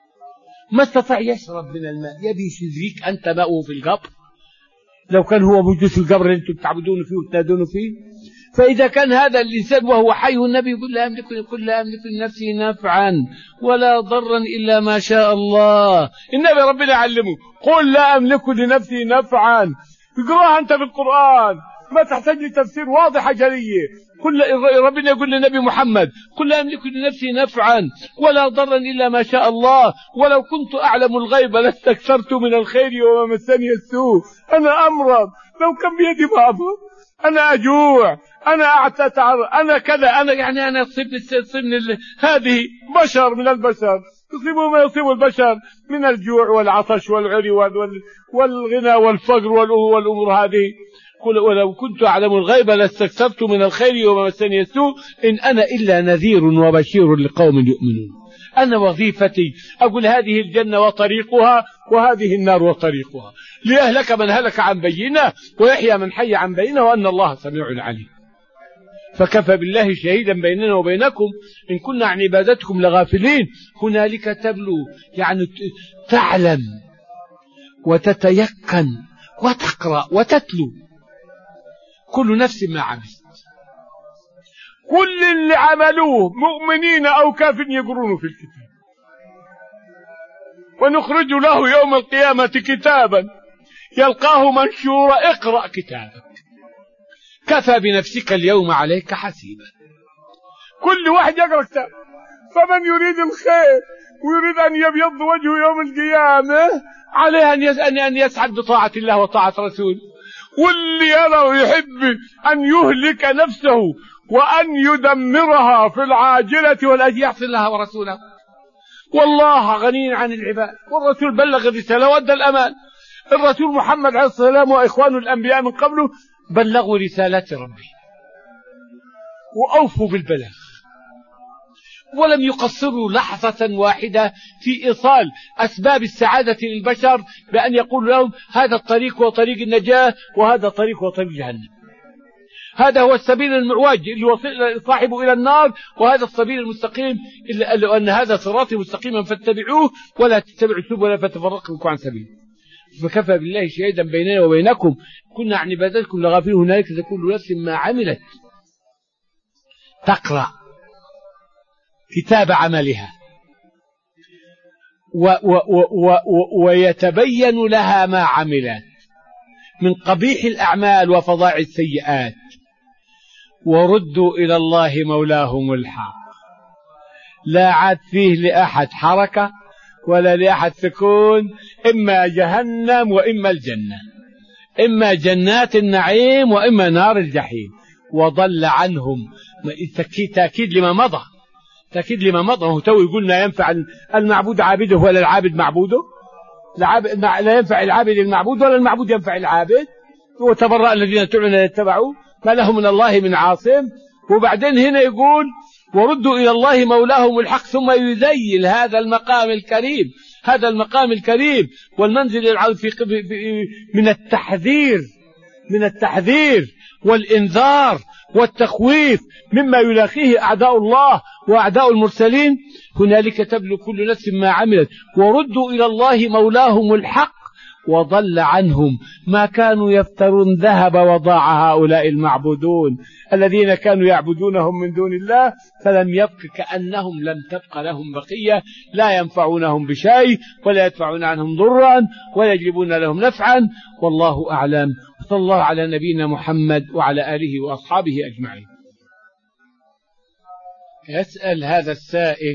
ما استطاع يشرب من الماء، يبي يشذيك أنت ماءه في القبر. لو كان هو موجود في القبر اللي أنتم تعبدون فيه وتنادون فيه. فإذا كان هذا الإنسان وهو حي النبي يقول لا أملك كل لا أملك لنفسي نفعا ولا ضرا إلا ما شاء الله. النبي ربنا علمه قل لا أملك لنفسي نفعا، اقراها أنت بالقرآن ما تحتاج لتفسير واضحة جلية. كل ربنا يقول للنبي محمد قل لا أملك لنفسي نفعا ولا ضرا إلا ما شاء الله ولو كنت أعلم الغيب لاستكثرت من الخير وما مسني السوء. أنا أمرض لو كان بيدي ما أمرض، أنا أجوع، أنا أعتتعر، أنا كذا، أنا يعني أنا يصيبني يصيبني هذه بشر من البشر يصيبه ما يصيب البشر من الجوع والعطش والعري والغنى والفقر والأمور هذه. قل ولو كنت أعلم الغيب لاستكثرت من الخير وما مسني السوء إن أنا إلا نذير وبشير لقوم يؤمنون. أنا وظيفتي أقول هذه الجنة وطريقها وهذه النار وطريقها، ليهلك من هلك عن بينه ويحيى من حي عن بينه وأن الله سميع عليم. فكفى بالله شهيدا بيننا وبينكم إن كنا عن عبادتكم لغافلين. هنالك تبلو يعني تعلم وتتيقن وتقرأ وتتلو كل نفس ما عملت. كل اللي عملوه مؤمنين أو كافر يقرون في الكتاب، ونخرج له يوم القيامة كتابا يلقاه منشورا اقرأ كتابك كفى بنفسك اليوم عليك حسيبا. كل واحد يقرأ كتاب. فمن يريد الخير ويريد أن يبيض وجهه يوم القيامة عليه أن يسعد بطاعة الله وطاعة رسوله. واللي يرى يحب أن يهلك نفسه وأن يدمرها في العاجلة والآجلة يعصي الله ورسوله. والله غني عن العباد، والرسول بلغ الرسالة وأدى الأمان. الرسول محمد عليه الصلاة والسلام وإخوانه الأنبياء من قبله بلغوا رسالات ربه وأوفوا بالبلاغ، ولم يقصروا لحظة واحدة في إيصال أسباب السعادة للبشر بأن يقول لهم هذا الطريق هو طريق النجاة وهذا الطريق هو طريق جهنم، هذا هو السبيل المعوج اللي يوصل صاحبه إلى النار وهذا السبيل المستقيم إلا أن هذا صراطي مستقيما فاتبعوه ولا تتبعوا السبل ولا فتفرق بكم عن سبيله. فكفى بالله شهيدا بيننا وبينكم كنا عن عبادتكم لغافلين هنالك كل نفس ما عملت. تقرأ كتاب عملها و و و و ويتبين لها ما عملت من قبيح الأعمال وفظاع السيئات، وردوا إلى الله مولاهم الحق. لا عاد فيه لأحد حركة ولا لأحد سكون، إما جهنم وإما الجنة، إما جنات النعيم وإما نار الجحيم. وضل عنهم تأكيد لما مضى، تأكيد لما مضى. هو تو يقولنا ينفع المعبود عابده ولا العابد معبوده؟ لا ينفع العابد المعبود ولا المعبود ينفع العابد. وتبرأ الذين تبعوا يتبعوا ما لهم من الله من عاصم. وبعدين هنا يقول وردوا إلى الله مولاهم الحق، ثم يذيل هذا المقام الكريم، هذا المقام الكريم والمنزل العظيم في من التحذير، من التحذير والإنذار والتخويف مما يلاقيه أعداء الله وأعداء المرسلين. هنالك تبلو كل نفس ما عملت وردوا إلى الله مولاهم الحق وضل عنهم ما كانوا يفترون. ذهب وضاع هؤلاء المعبودون الذين كانوا يعبدونهم من دون الله، فلم يبق كأنهم لم تبق لهم بقية، لا ينفعونهم بشيء ولا يدفعون عنهم ضرا ولا يجلبون لهم نفعا. والله أعلم. صلى الله على نبينا محمد وعلى آله وأصحابه أجمعين. يسأل هذا السائل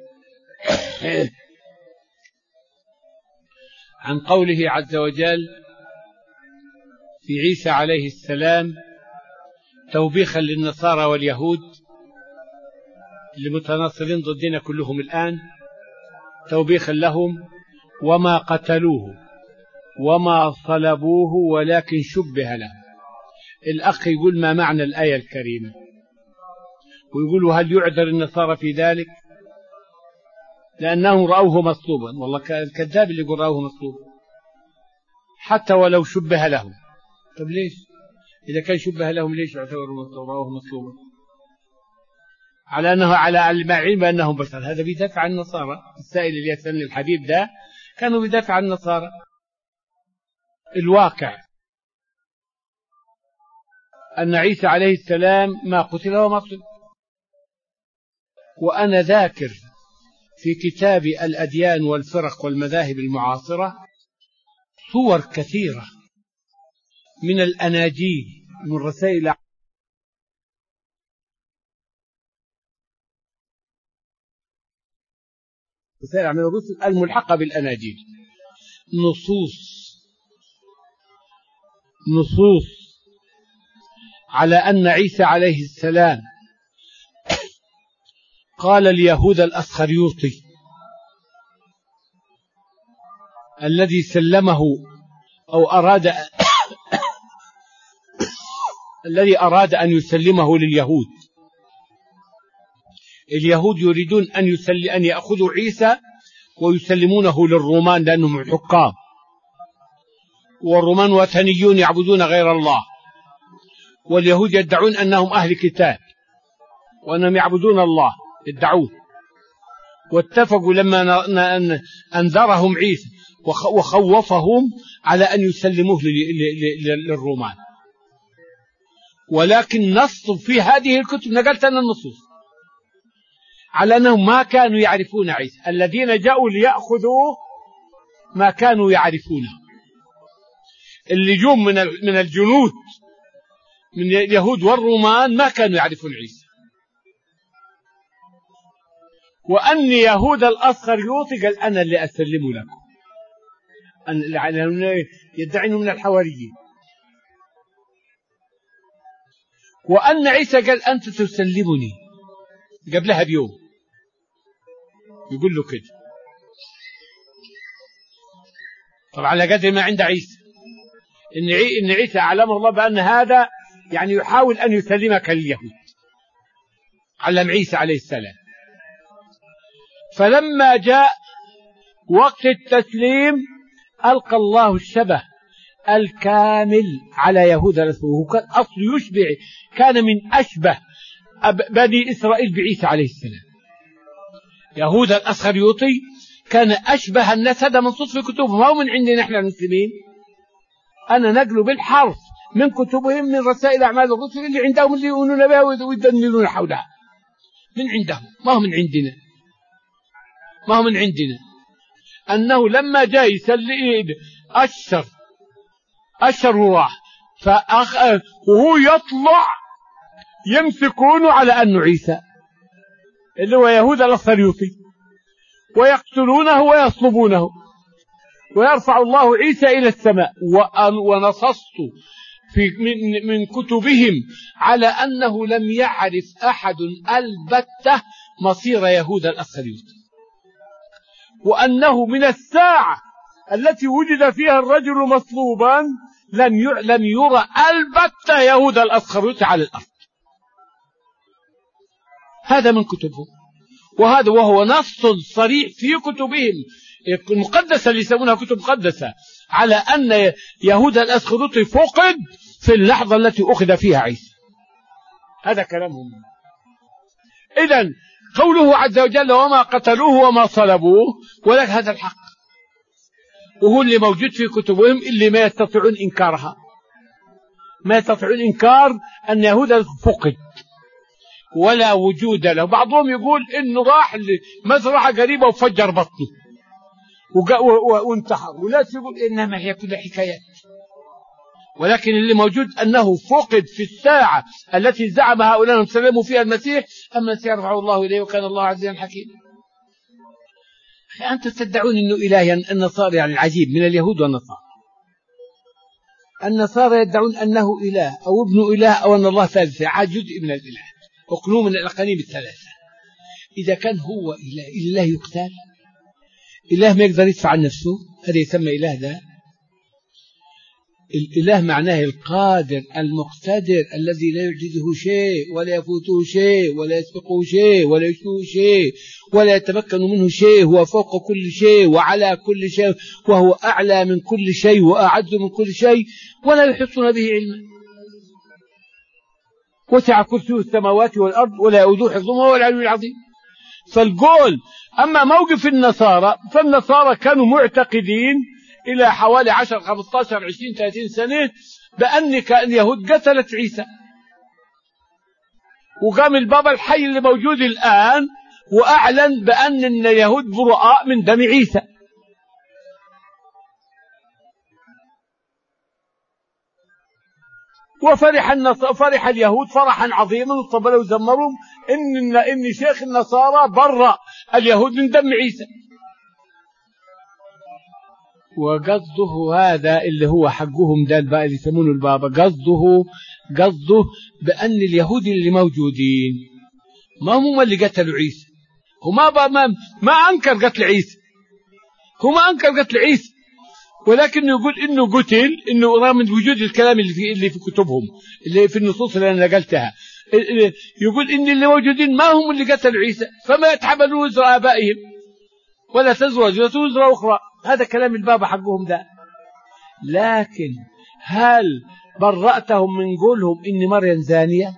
عن قوله عز وجل في عيسى عليه السلام توبيخا للنصارى واليهود اللي متناصرين ضدنا كلهم الآن، توبيخا لهم: وما قتلوه وما صلبوه ولكن شبه له. الأخ يقول ما معنى الآية الكريمة؟ ويقول هل يعذر النصارى في ذلك؟ لأنهم رأوه مصلوبا. والله الكذاب اللي يقول رأوه مصلوبا حتى ولو شبه لهم. طب ليش إذا كان شبه لهم ليش يعتبروا رأوه مصلوبا؟ على أنه على علم أنهم بشر. هذا بيدافع عن النصارى. السائل اللي يسألني الحبيب ده كانوا بيدافع عن النصارى. الواقع أن عيسى عليه السلام ما قتل وما قتل. وأنا ذاكر في كتاب الأديان والفرق والمذاهب المعاصرة صور كثيرة من الأناجيل من رسائل رسائل من الرسل الملحقة بالأناجيل، نصوص نصوص على أن عيسى عليه السلام قال اليهود الأسخريوطي الذي سلمه أو أراد الذي أراد أن يسلمه لليهود. اليهود يريدون أن يسل أن يأخذوا عيسى ويسلمونه للرومان لأنهم الحكام، والرومان وثنيون يعبدون غير الله، واليهود يدعون أنهم أهل كتاب وأنهم يعبدون الله يدعون. واتفقوا لما أنذرهم عيسى وخوفهم على أن يسلموه للرومان. ولكن نص في هذه الكتب، نقلت أنا النصوص، على أنهم ما كانوا يعرفون عيسى. الذين جاءوا ليأخذوه ما كانوا يعرفونه. اللي جم من من الجنود من اليهود والرومان ما كانوا يعرفون عيسى. وأن يهود الأسخريوطي قال أنا اللي أسلم لكم، يدعي من الحواريين. وأن عيسى قال أنت تسلمني قبلها بيوم، يقول له كده. طبعا على قدر ما عند عيسى إن إن عيسى علم الله بأن هذا يعني يحاول أن يسلمك اليهود، علم عيسى عليه السلام. فلما جاء وقت التسليم ألقى الله الشبه الكامل على يهود رسوله. كان أصل يشبه، كان من أشبه بني إسرائيل بعيسى عليه السلام. يهود الأسخريوطي كان أشبه الناس، هذا منصوص في كتبهم، ما هو من عندنا نحن المسلمين. أنا نقله بالحرف من كتبهم، من رسائل أعمال الرسل اللي عندهم، اللي يؤمنون بها ويدندنون حولها، من عندهم، ما هو من عندنا، ما هو من عندنا. أنه لما جاء يسلي أشر أشر وراح فأخ وهو يطلع يمسكونه على أنه عيسى اللي هو يهود الأسخريوطي، ويقتلونه ويصلبونه، ويرفع الله عيسى إلى السماء. ونصصت في من, من كتبهم على أنه لم يعرف أحد البتة مصير يهود الأسخريوطي، وأنه من الساعة التي وجد فيها الرجل مصلوبا لم لم يرى البتة يهود الأسخريوطي على الأرض. هذا من كتبهم، وهذا وهو نص صريح في كتبهم المقدسة اللي يسمونها كتب مقدسة على أن يهود الأسخريوطي فقد في اللحظة التي أخذ فيها عيسى. هذا كلامهم. إذن قوله عز وجل وما قتلوه وما صلبوه، ولكن هذا الحق، وهو اللي موجود في كتبهم اللي ما يستطيعون إنكارها، ما يستطيعون إنكار أن يهود فقد ولا وجود له. بعضهم يقول إنه راح لمزرعة قريبة وفجر بطنه وانتحر، وناس يقول إنما هي كلها حكايات، ولكن اللي موجود أنه فقد في الساعة التي زعم هؤلاء أنهم سلموا فيها المسيح، أما سيرفعه الله إليه وكان الله عزيزا حكيما. أنتم تدعون أنه إله النصارى، يعني العجيب من اليهود والنصارى، النصارى يدعون أنه إله أو ابن إله أو أن الله ثالث، عاد جزء من الإله، أقنوم من الأقانيم الثلاثة. إذا كان هو إله، إله يقتل، إله ما يقدر يدفع عن نفسه، هذا يسمى إله. ده الإله معناه القادر المقتدر الذي لا يعجزه شيء ولا يفوته شيء ولا يسبقه شيء ولا يشبهه شيء ولا يتمكن منه شيء، هو فوق كل شيء وعلى كل شيء وهو أعلى من كل شيء وأعز من كل شيء ولا يحيطون به علما، وسع كرسيه السماوات والأرض ولا يؤوده حفظهما وهو العلي العظيم. فالقول أما موقف النصارى، فالنصارى كانوا معتقدين إلى حوالي عشر خمسة عشر عشرين ثلاثين سنة بأن كان اليهود قتلت عيسى، وقام البابا الحي اللي موجود الآن وأعلن بأن اليهود براء من دم عيسى. وفرح النص... فرح اليهود فرحا عظيما وطبلوا وزمروا إن إن شيخ النصارى برأ اليهود من دم عيسى. وقصده هذا اللي هو حقهم ده الباقي اللي يسمونه البابا، قصده قصده بأن اليهود اللي موجودين ما هم اللي قتلوا عيسى، هو ما ما, ما أنكر قتل عيسى، هو ما أنكر قتل عيسى، ولكن يقول إنه قتل، إنه رغم وجود الكلام اللي في اللي في كتبهم اللي في النصوص اللي أنا نقلتها، يقول إن اللي موجودين ما هم اللي قتلوا عيسى، فما يتحملوا وزر آبائهم ولا تزر وزر أخرى. هذا كلام البابا حقهم ده. لكن هل برأتهم من قولهم إن مريم زانية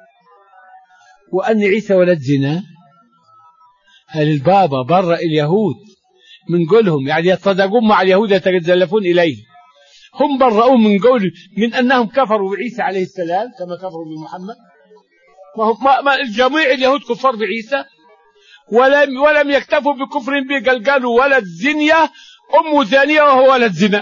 وأن عيسى ولد زنا؟ هل البابا برأ اليهود من قولهم، يعني يتصدقون مع اليهود يتزلفون إليه، هم برأوا من قول من أنهم كفروا بعيسى عليه السلام كما كفروا بمحمد؟ ما ما جميع اليهود كفار بعيسى، ولم ولم يكتفوا بكفر به، قال قالوا ولد زنية أم زانية وهو ولد زنا.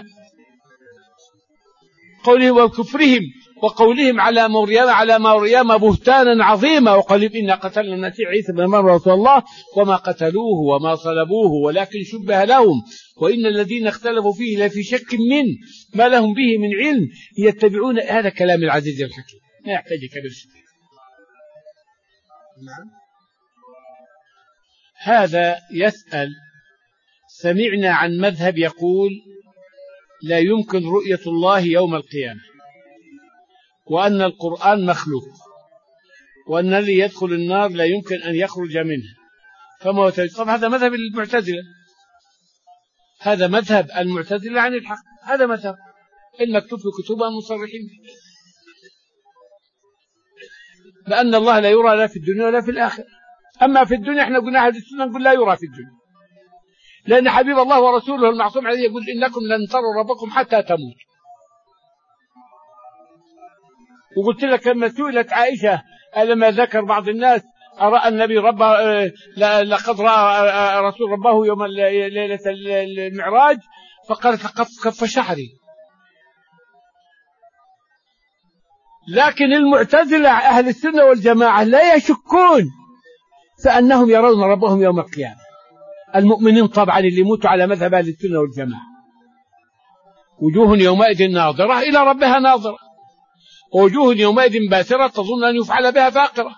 قولهم وكفرهم وقولهم على مريم على مريم بهتانا عظيما، وقالوا إنا قتلنا المسيح عيسى بن مريم رسول الله وما قتلوه وما صلبوه ولكن شبه لهم وإن الذين اختلفوا فيه لفي شك منه ما لهم به من علم يتبعون. هذا كلام العزيز الحكيم ما يحتاج كبير شيء. نعم. هذا يسأل: سمعنا عن مذهب يقول لا يمكن رؤية الله يوم القيامة، وأن القرآن مخلوق، وأن الذي يدخل النار لا يمكن أن يخرج منها، فما هو تجد؟ طبعا هذا مذهب المعتزلة، هذا مذهب المعتزلة عن الحق، هذا مذهب المكتوب في كتبها مصرحين بأن الله لا يرى لا في الدنيا ولا في الآخرة. أما في الدنيا احنا قلنا أهل السنة نقول لا يرى في الدنيا، لأن حبيب الله ورسوله المعصوم عليه يقول إنكم لن تروا ربكم حتى تموت. وقلت لك لما سئلت عائشة لما ذكر بعض الناس أرى النبي ربه لقد رأى رسول ربه يوم ليلة المعراج فقالت لقد كف شعري. لكن المعتزلة أهل السنة والجماعة لا يشكون فأنهم يرون ربهم يوم القيامة. المؤمنين طبعا اللي يموتوا على مذهب أهل السنة والجماعة وجوه يومئذ ناظرة إلى ربها ناظرة، ووجوه يومئذ باسرة تظن أن يفعل بها فاقرة.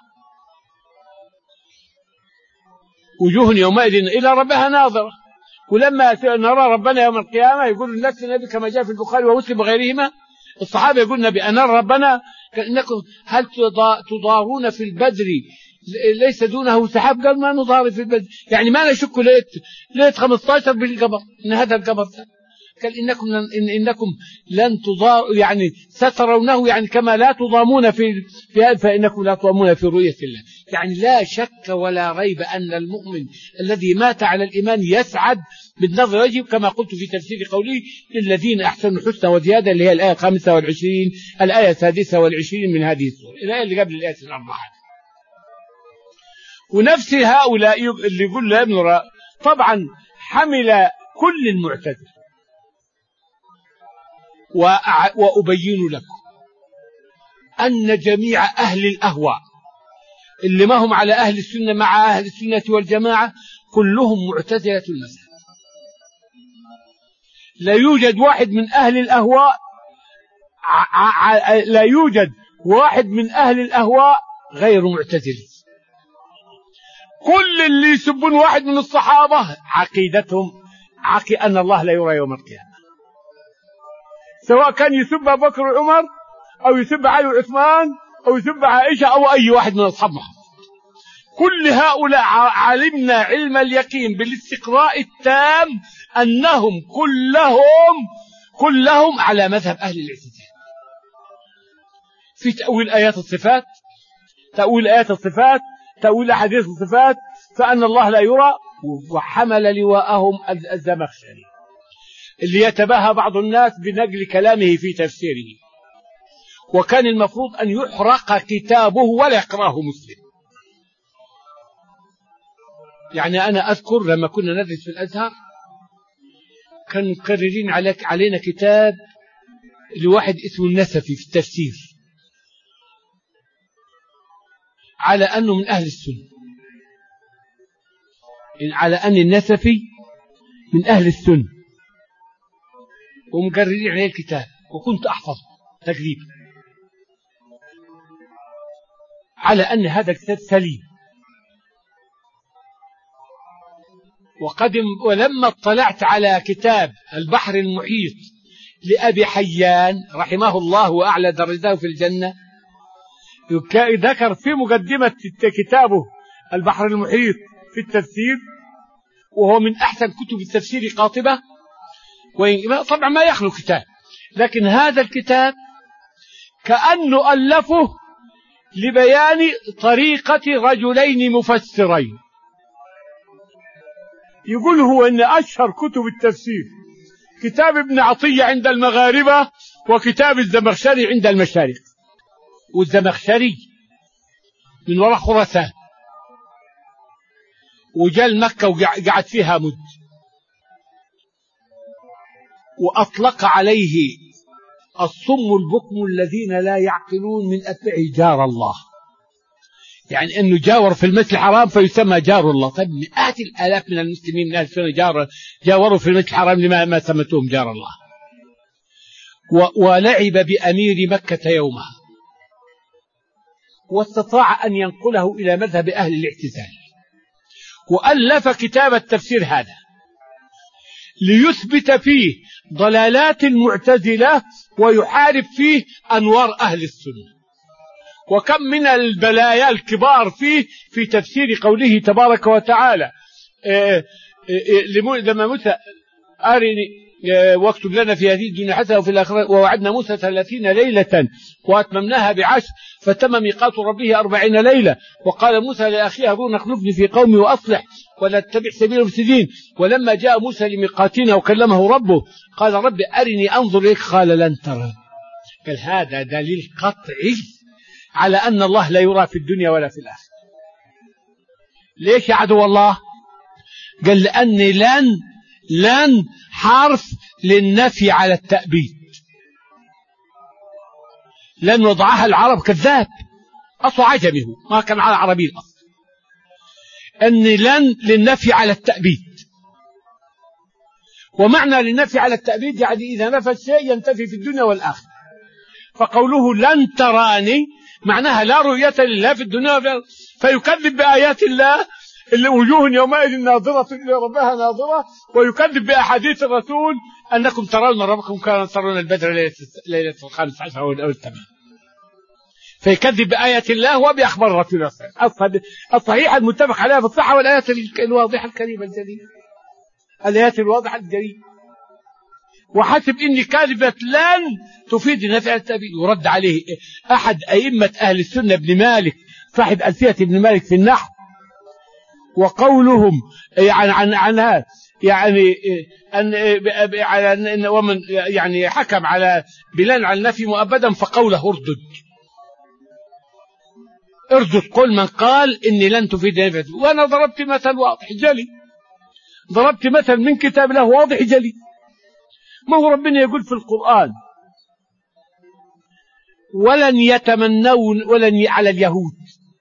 وجوه يومئذ إلى ربها ناظرة. ولما نرى ربنا يوم القيامة يقول لك النبي كما جاء في البخاري ومسلم وغيرهما الصحابة يقول النبي أن نرى ربنا كأنكم هل تضارون في البدر ليس دونه سحاب؟ قال ما نضار في البدر، يعني ما نشك ليت ليت خمسة عشر بالقمر إن هذا القمر. قال إنكم لن إنكم لن تضار يعني سترونه يعني كما لا تضامون في في فإنكم لا تضامون في رؤية الله. يعني لا شك ولا ريب أن المؤمن الذي مات على الإيمان يسعد بالنظر وجهه كما قلت في تفسير قولي للذين أحسنوا الحسنى وزيادة اللي هي الآية الخامسة والعشرين الآية السادسة والعشرين من هذه السورة، الآية اللي قبل الآية الأربعة. ونفس هؤلاء اللي يقول لا نرى طبعا حمل كل المعتزلة. وأبين لكم أن جميع أهل الأهواء اللي ما هم على أهل السنة مع أهل السنة والجماعة كلهم معتزلة المذهب. لا يوجد واحد من أهل الأهواء لا يوجد واحد من أهل الأهواء غير معتزل. كل اللي يسبون واحد من الصحابة عقيدتهم عقي أن الله لا يرى يوم القيامة، سواء كان يسب أبو بكر وعمر أو يسب علي وعثمان أو يسب عائشة أو أي واحد من أصحاب محمد. كل هؤلاء علمنا علم اليقين بالاستقراء التام أنهم كلهم كلهم على مذهب أهل الاعتزال في تأويل آيات الصفات، تأويل آيات الصفات، تأويل أحاديث الصفات، فأن الله لا يرى. وحمل لواءهم الزمخشري اللي يتباهى بعض الناس بنقل كلامه في تفسيره، وكان المفروض أن يحرق كتابه ولا يقرأه مسلم. يعني أنا أذكر لما كنا ندرس في الأزهر كانوا مكررين عليك علينا كتاب لواحد اسمه النسفي في التفسير على أنه من أهل السنة، على أن النسفي من أهل السنة، ومقررين عليه الكتاب وكنت أحفظه تقريبا على أن هذا الكتاب سليم. وقدم ولما اطلعت على كتاب البحر المحيط لأبي حيان رحمه الله وأعلى درجته في الجنة، ذكر في مقدمة كتابه البحر المحيط في التفسير، وهو من أحسن كتب التفسير قاطبة، طبعا ما يخلو كتاب، لكن هذا الكتاب كأنه ألفه لبيان طريقة رجلين مفسرين. يقول هو أن أشهر كتب التفسير كتاب ابن عطية عند المغاربة وكتاب الزمخشري عند المشارق، والزمخشري من وراء خراسان وجاء مكة وقعد فيها مد، وأطلق عليه الصم البكم الذين لا يعقلون من أتباع جار الله، يعني أنه جاور في المسجد الحرام فيسمى جار الله. طيب مئات الآلاف من المسلمين من أهل السنة جار جاوروا في المسجد الحرام لما ما سمتهم جار الله. ولعب بأمير مكة يومها واستطاع أن ينقله إلى مذهب أهل الاعتزال، وألف كتاب التفسير هذا ليثبت فيه ضلالات المعتزلة ويحارب فيه أنوار أهل السنة. وكم من البلايا الكبار فيه في تفسير قوله تبارك وتعالى لما موسى أرني واكتب لنا في هذه الدنيا حسنة وفي الآخرة، ووعدنا موسى ثلاثين ليلة وأتممناها بعشر فتم ميقات ربه أربعين ليلة. وقال موسى لأخيه هارون اخلفني في قومي وأصلح ولا تتبع سبيل المفسدين. ولما جاء موسى لميقاتنا وكلمه ربه قال رب أرني أنظر إليك قال لن ترى. قال هذا دليل قطعي على أن الله لا يرى في الدنيا ولا في الآخرة. ليش يا عدو الله؟ قال لأني لن لن حرف للنفي على التأبيد، لن وضعها العرب كذاب أصله عجمي، هو ما كان على عربي الأصل. أني لن للنفي على التأبيد، ومعنى للنفي على التأبيد يعني إذا نفى الشيء ينتفي في الدنيا والآخرة. فقوله لن تراني معناها لا رؤية لله في الدنيا، فيكذب بآيات الله اللي وجوه يومئذ ناظرة إلى ربها ناظرة، ويكذب بأحاديث الرسول أنكم ترون ربكم كما ترون البدر ليلة الخامس عشر أو الثامن. فيكذب بآيات الله وبأخبار الرسول الصحيحة المتفق عليها في الصحة، والآيات الواضحة الكريمة الجليلة، الآيات الواضحة الجليلة. وحسب إن كاذبة لن تفيد نفع التأبيد. يرد عليه أحد أئمة أهل السنة ابن مالك صاحب ألفية ابن مالك في النحو، وقولهم يعني عن عنها يعني أن على ومن يعني حكم على بلال على النفي مؤبدا فقوله اردد اردد قل من قال إني لن تفيد نفع. وأنا ضربت مثل واضح جلي، ضربت مثل من كتاب له واضح جلي. ما هو ربنا يقول في القرآن ولن يتمنون ولن ي... على اليهود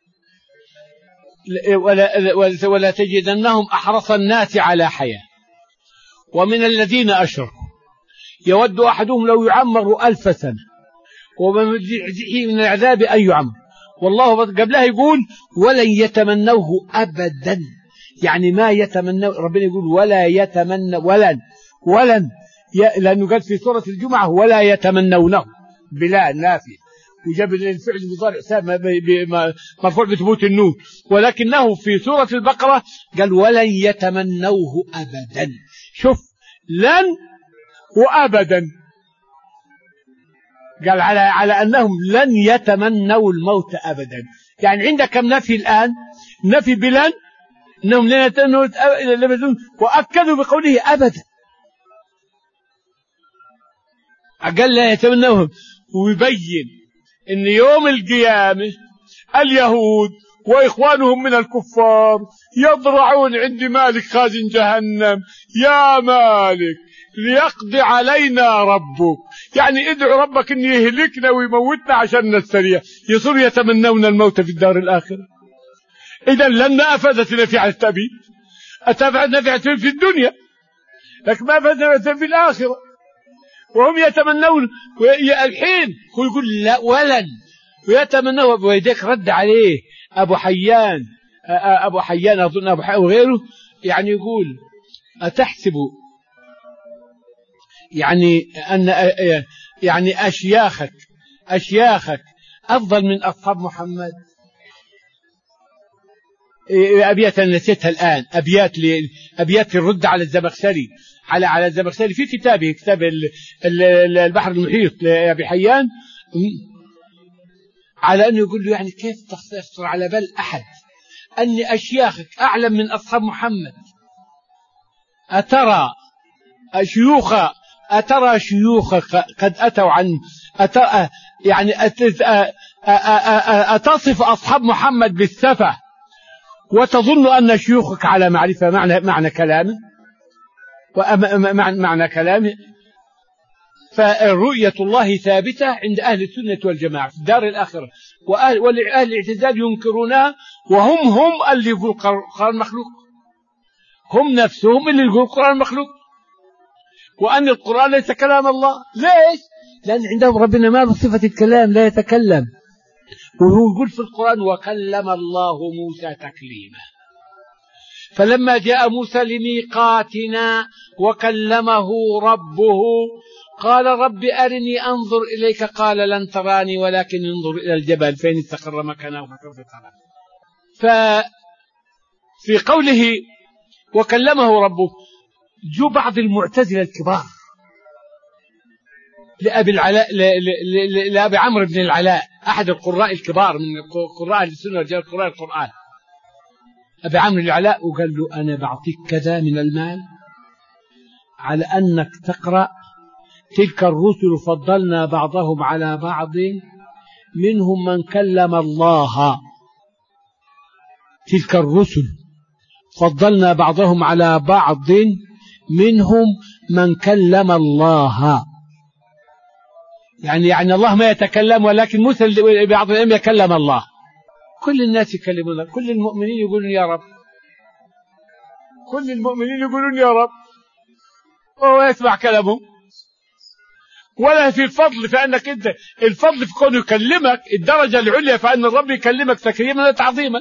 ولا, ولا تجدنهم أحرص الناس على حياة ومن الذين أشركوا يود أحدهم لو يعمر ألف سنة ومن يزحزحه من العذاب أن يعمر. والله قبلها يقول ولن يتمنوه أبدا، يعني ما يتمنوا. ربنا يقول ولا يتمنى ولن ولن ي... لأنه قال في سورة الجمعة ولا يتمنونه بلا نافي، وجاب الفعل المضارع مرفوع بثبوت النون، ولكنه في سورة البقرة قال ولن يتمنوه أبدا. شوف لن وأبدا، قال على على أنهم لن يتمنوا الموت أبدا. يعني عندك كم نفي الآن؟ نفي بلن أنهم لن يتمنوا أبدا، وأكدوا بقوله أبدا، قال لا يتمنوهم. ويبين ان يوم القيامة اليهود واخوانهم من الكفار يضرعون عند مالك خازن جهنم يا مالك ليقضي علينا ربك، يعني ادعو ربك ان يهلكنا ويموتنا عشان نستريح. يصير يتمنون الموت في الدار الآخرة. اذا لن افادت نفع التأبيد، اتفعت نفع في الدنيا لكن ما افادت في الآخرة. وهم يتمنون الحين هو يقول لا ولن ويتمنون. ويديك رد عليه أبو حيان أبو حيان أظن أبو حيان وغيره، يعني يقول أتحسب يعني أن يعني أشياخك أشياخك أفضل من أصحاب محمد. أبيات نسيتها الآن، أبيات أبيات الرد على الزمخشري على على الزمخشري في كتابه كتاب البحر المحيط لأبي حيان، على أنه يقول له يعني كيف تخطر على بال أحد أن أشياخك أعلم من أصحاب محمد؟ أترى شيوخ أترى شيوخك قد أتوا عن أتى يعني أتصف أصحاب محمد بالسفة وتظن أن شيوخك على معرفة معنى معنى كلامه ومعنى كلامه. فرؤية الله ثابتة عند أهل السنة والجماعة في الدار الآخرة، وأهل والأهل الاعتزال ينكرونها، وهم هم اللي يقول القرآن مخلوق، هم نفسهم اللي يقول القرآن مخلوق وأن القرآن ليس كلام الله. ليش؟ لأن عندهم ربنا ما بصفة الكلام، لا يتكلم، وهو يقول في القرآن وكلم الله موسى تكليما. فلما جاء موسى لميقاتنا وكلمه ربه قال رب أرني أنظر إليك قال لن تراني ولكن انظر إلى الجبل فإن استقر مكانه فسوف تراني. ففي قوله وكلمه ربه جو بعض المعتزلة الكبار لأبي العلاء لأبي عمرو بن العلاء أحد القراء الكبار من قراء السنة رجال قراء القرآن، أبي عمرو العلاء، وقال له أنا بعطيك كذا من المال على أنك تقرأ تلك الرسل فضلنا بعضهم على بعض منهم من كلم الله. تلك الرسل فضلنا بعضهم على بعض منهم من كلم الله، يعني يعني الله ما يتكلم، ولكن موسى بعض الأيام يكلم الله. كل الناس يكلمون، كل المؤمنين يقولون يا رب، كل المؤمنين يقولون يا رب، وهو يسمع كلامهم. ولا في الفضل فأنك أنت الفضل في كونه يكلمك، الدرجة العليا فأن الرب يكلمك تكريما وتعظيما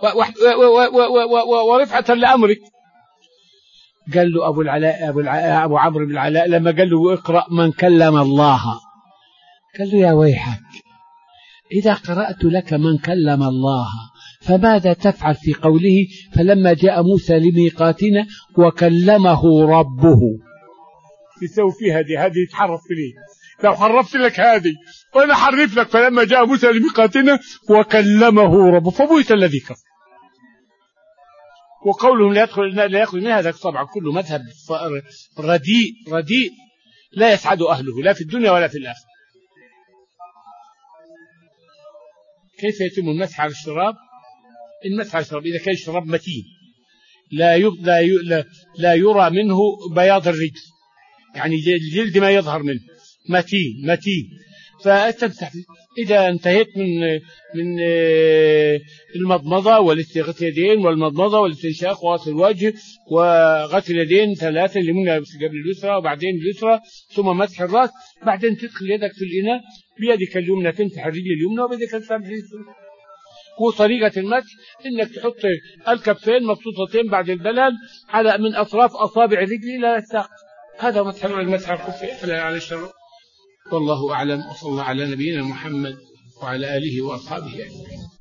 ورفعة لأمرك. قال له أبو العلاء أبو, العلاء أبو عمرو بن العلاء لما قال له اقرأ من كلم الله، قال له يا ويحك، إذا قرأت لك من كلم الله فماذا تفعل في قوله فلما جاء موسى لميقاتنا وكلمه ربه؟ تسوي فيها دي، هذه يتحرف ليه؟ لو حرفت لك هذه وأنا حرف لك فلما جاء موسى لميقاتنا وكلمه ربه فبويت الذي كفر. وقولهم لا يدخل لا يأخذ من هذا طبعا كله مذهب رديء رديء لا يسعد أهله لا في الدنيا ولا في الآخرة. كيف يتم المسح على الشراب؟ المسح على الشراب إذا كان الشراب متين لا لا لا, لا يرى منه بياض الرجل، يعني الجلد ما يظهر منه، متين متين فتمسح. إذا انتهيت من من المضمضة والاستنشاق اليدين والمضمضة والاستنشاق وغسل الوجه وغسل اليدين ثلاثة اليمنى قبل اليسرى وبعدين اليسرى ثم مسح الرأس، بعدين تدخل يدك في الإناء بيدك اليمنى تمسح الرجل اليمنى وبيدك اليسرى تمسح اليسرى. وطريقة المسح إنك تحط الكفين مبسوطتين بعد البلل على من أطراف أصابع الرجل إلى الساق، هذا مسح المسح الكفين على الشراب. والله أعلم، وصلى الله على نبينا محمد وعلى آله وأصحابه أجمعين.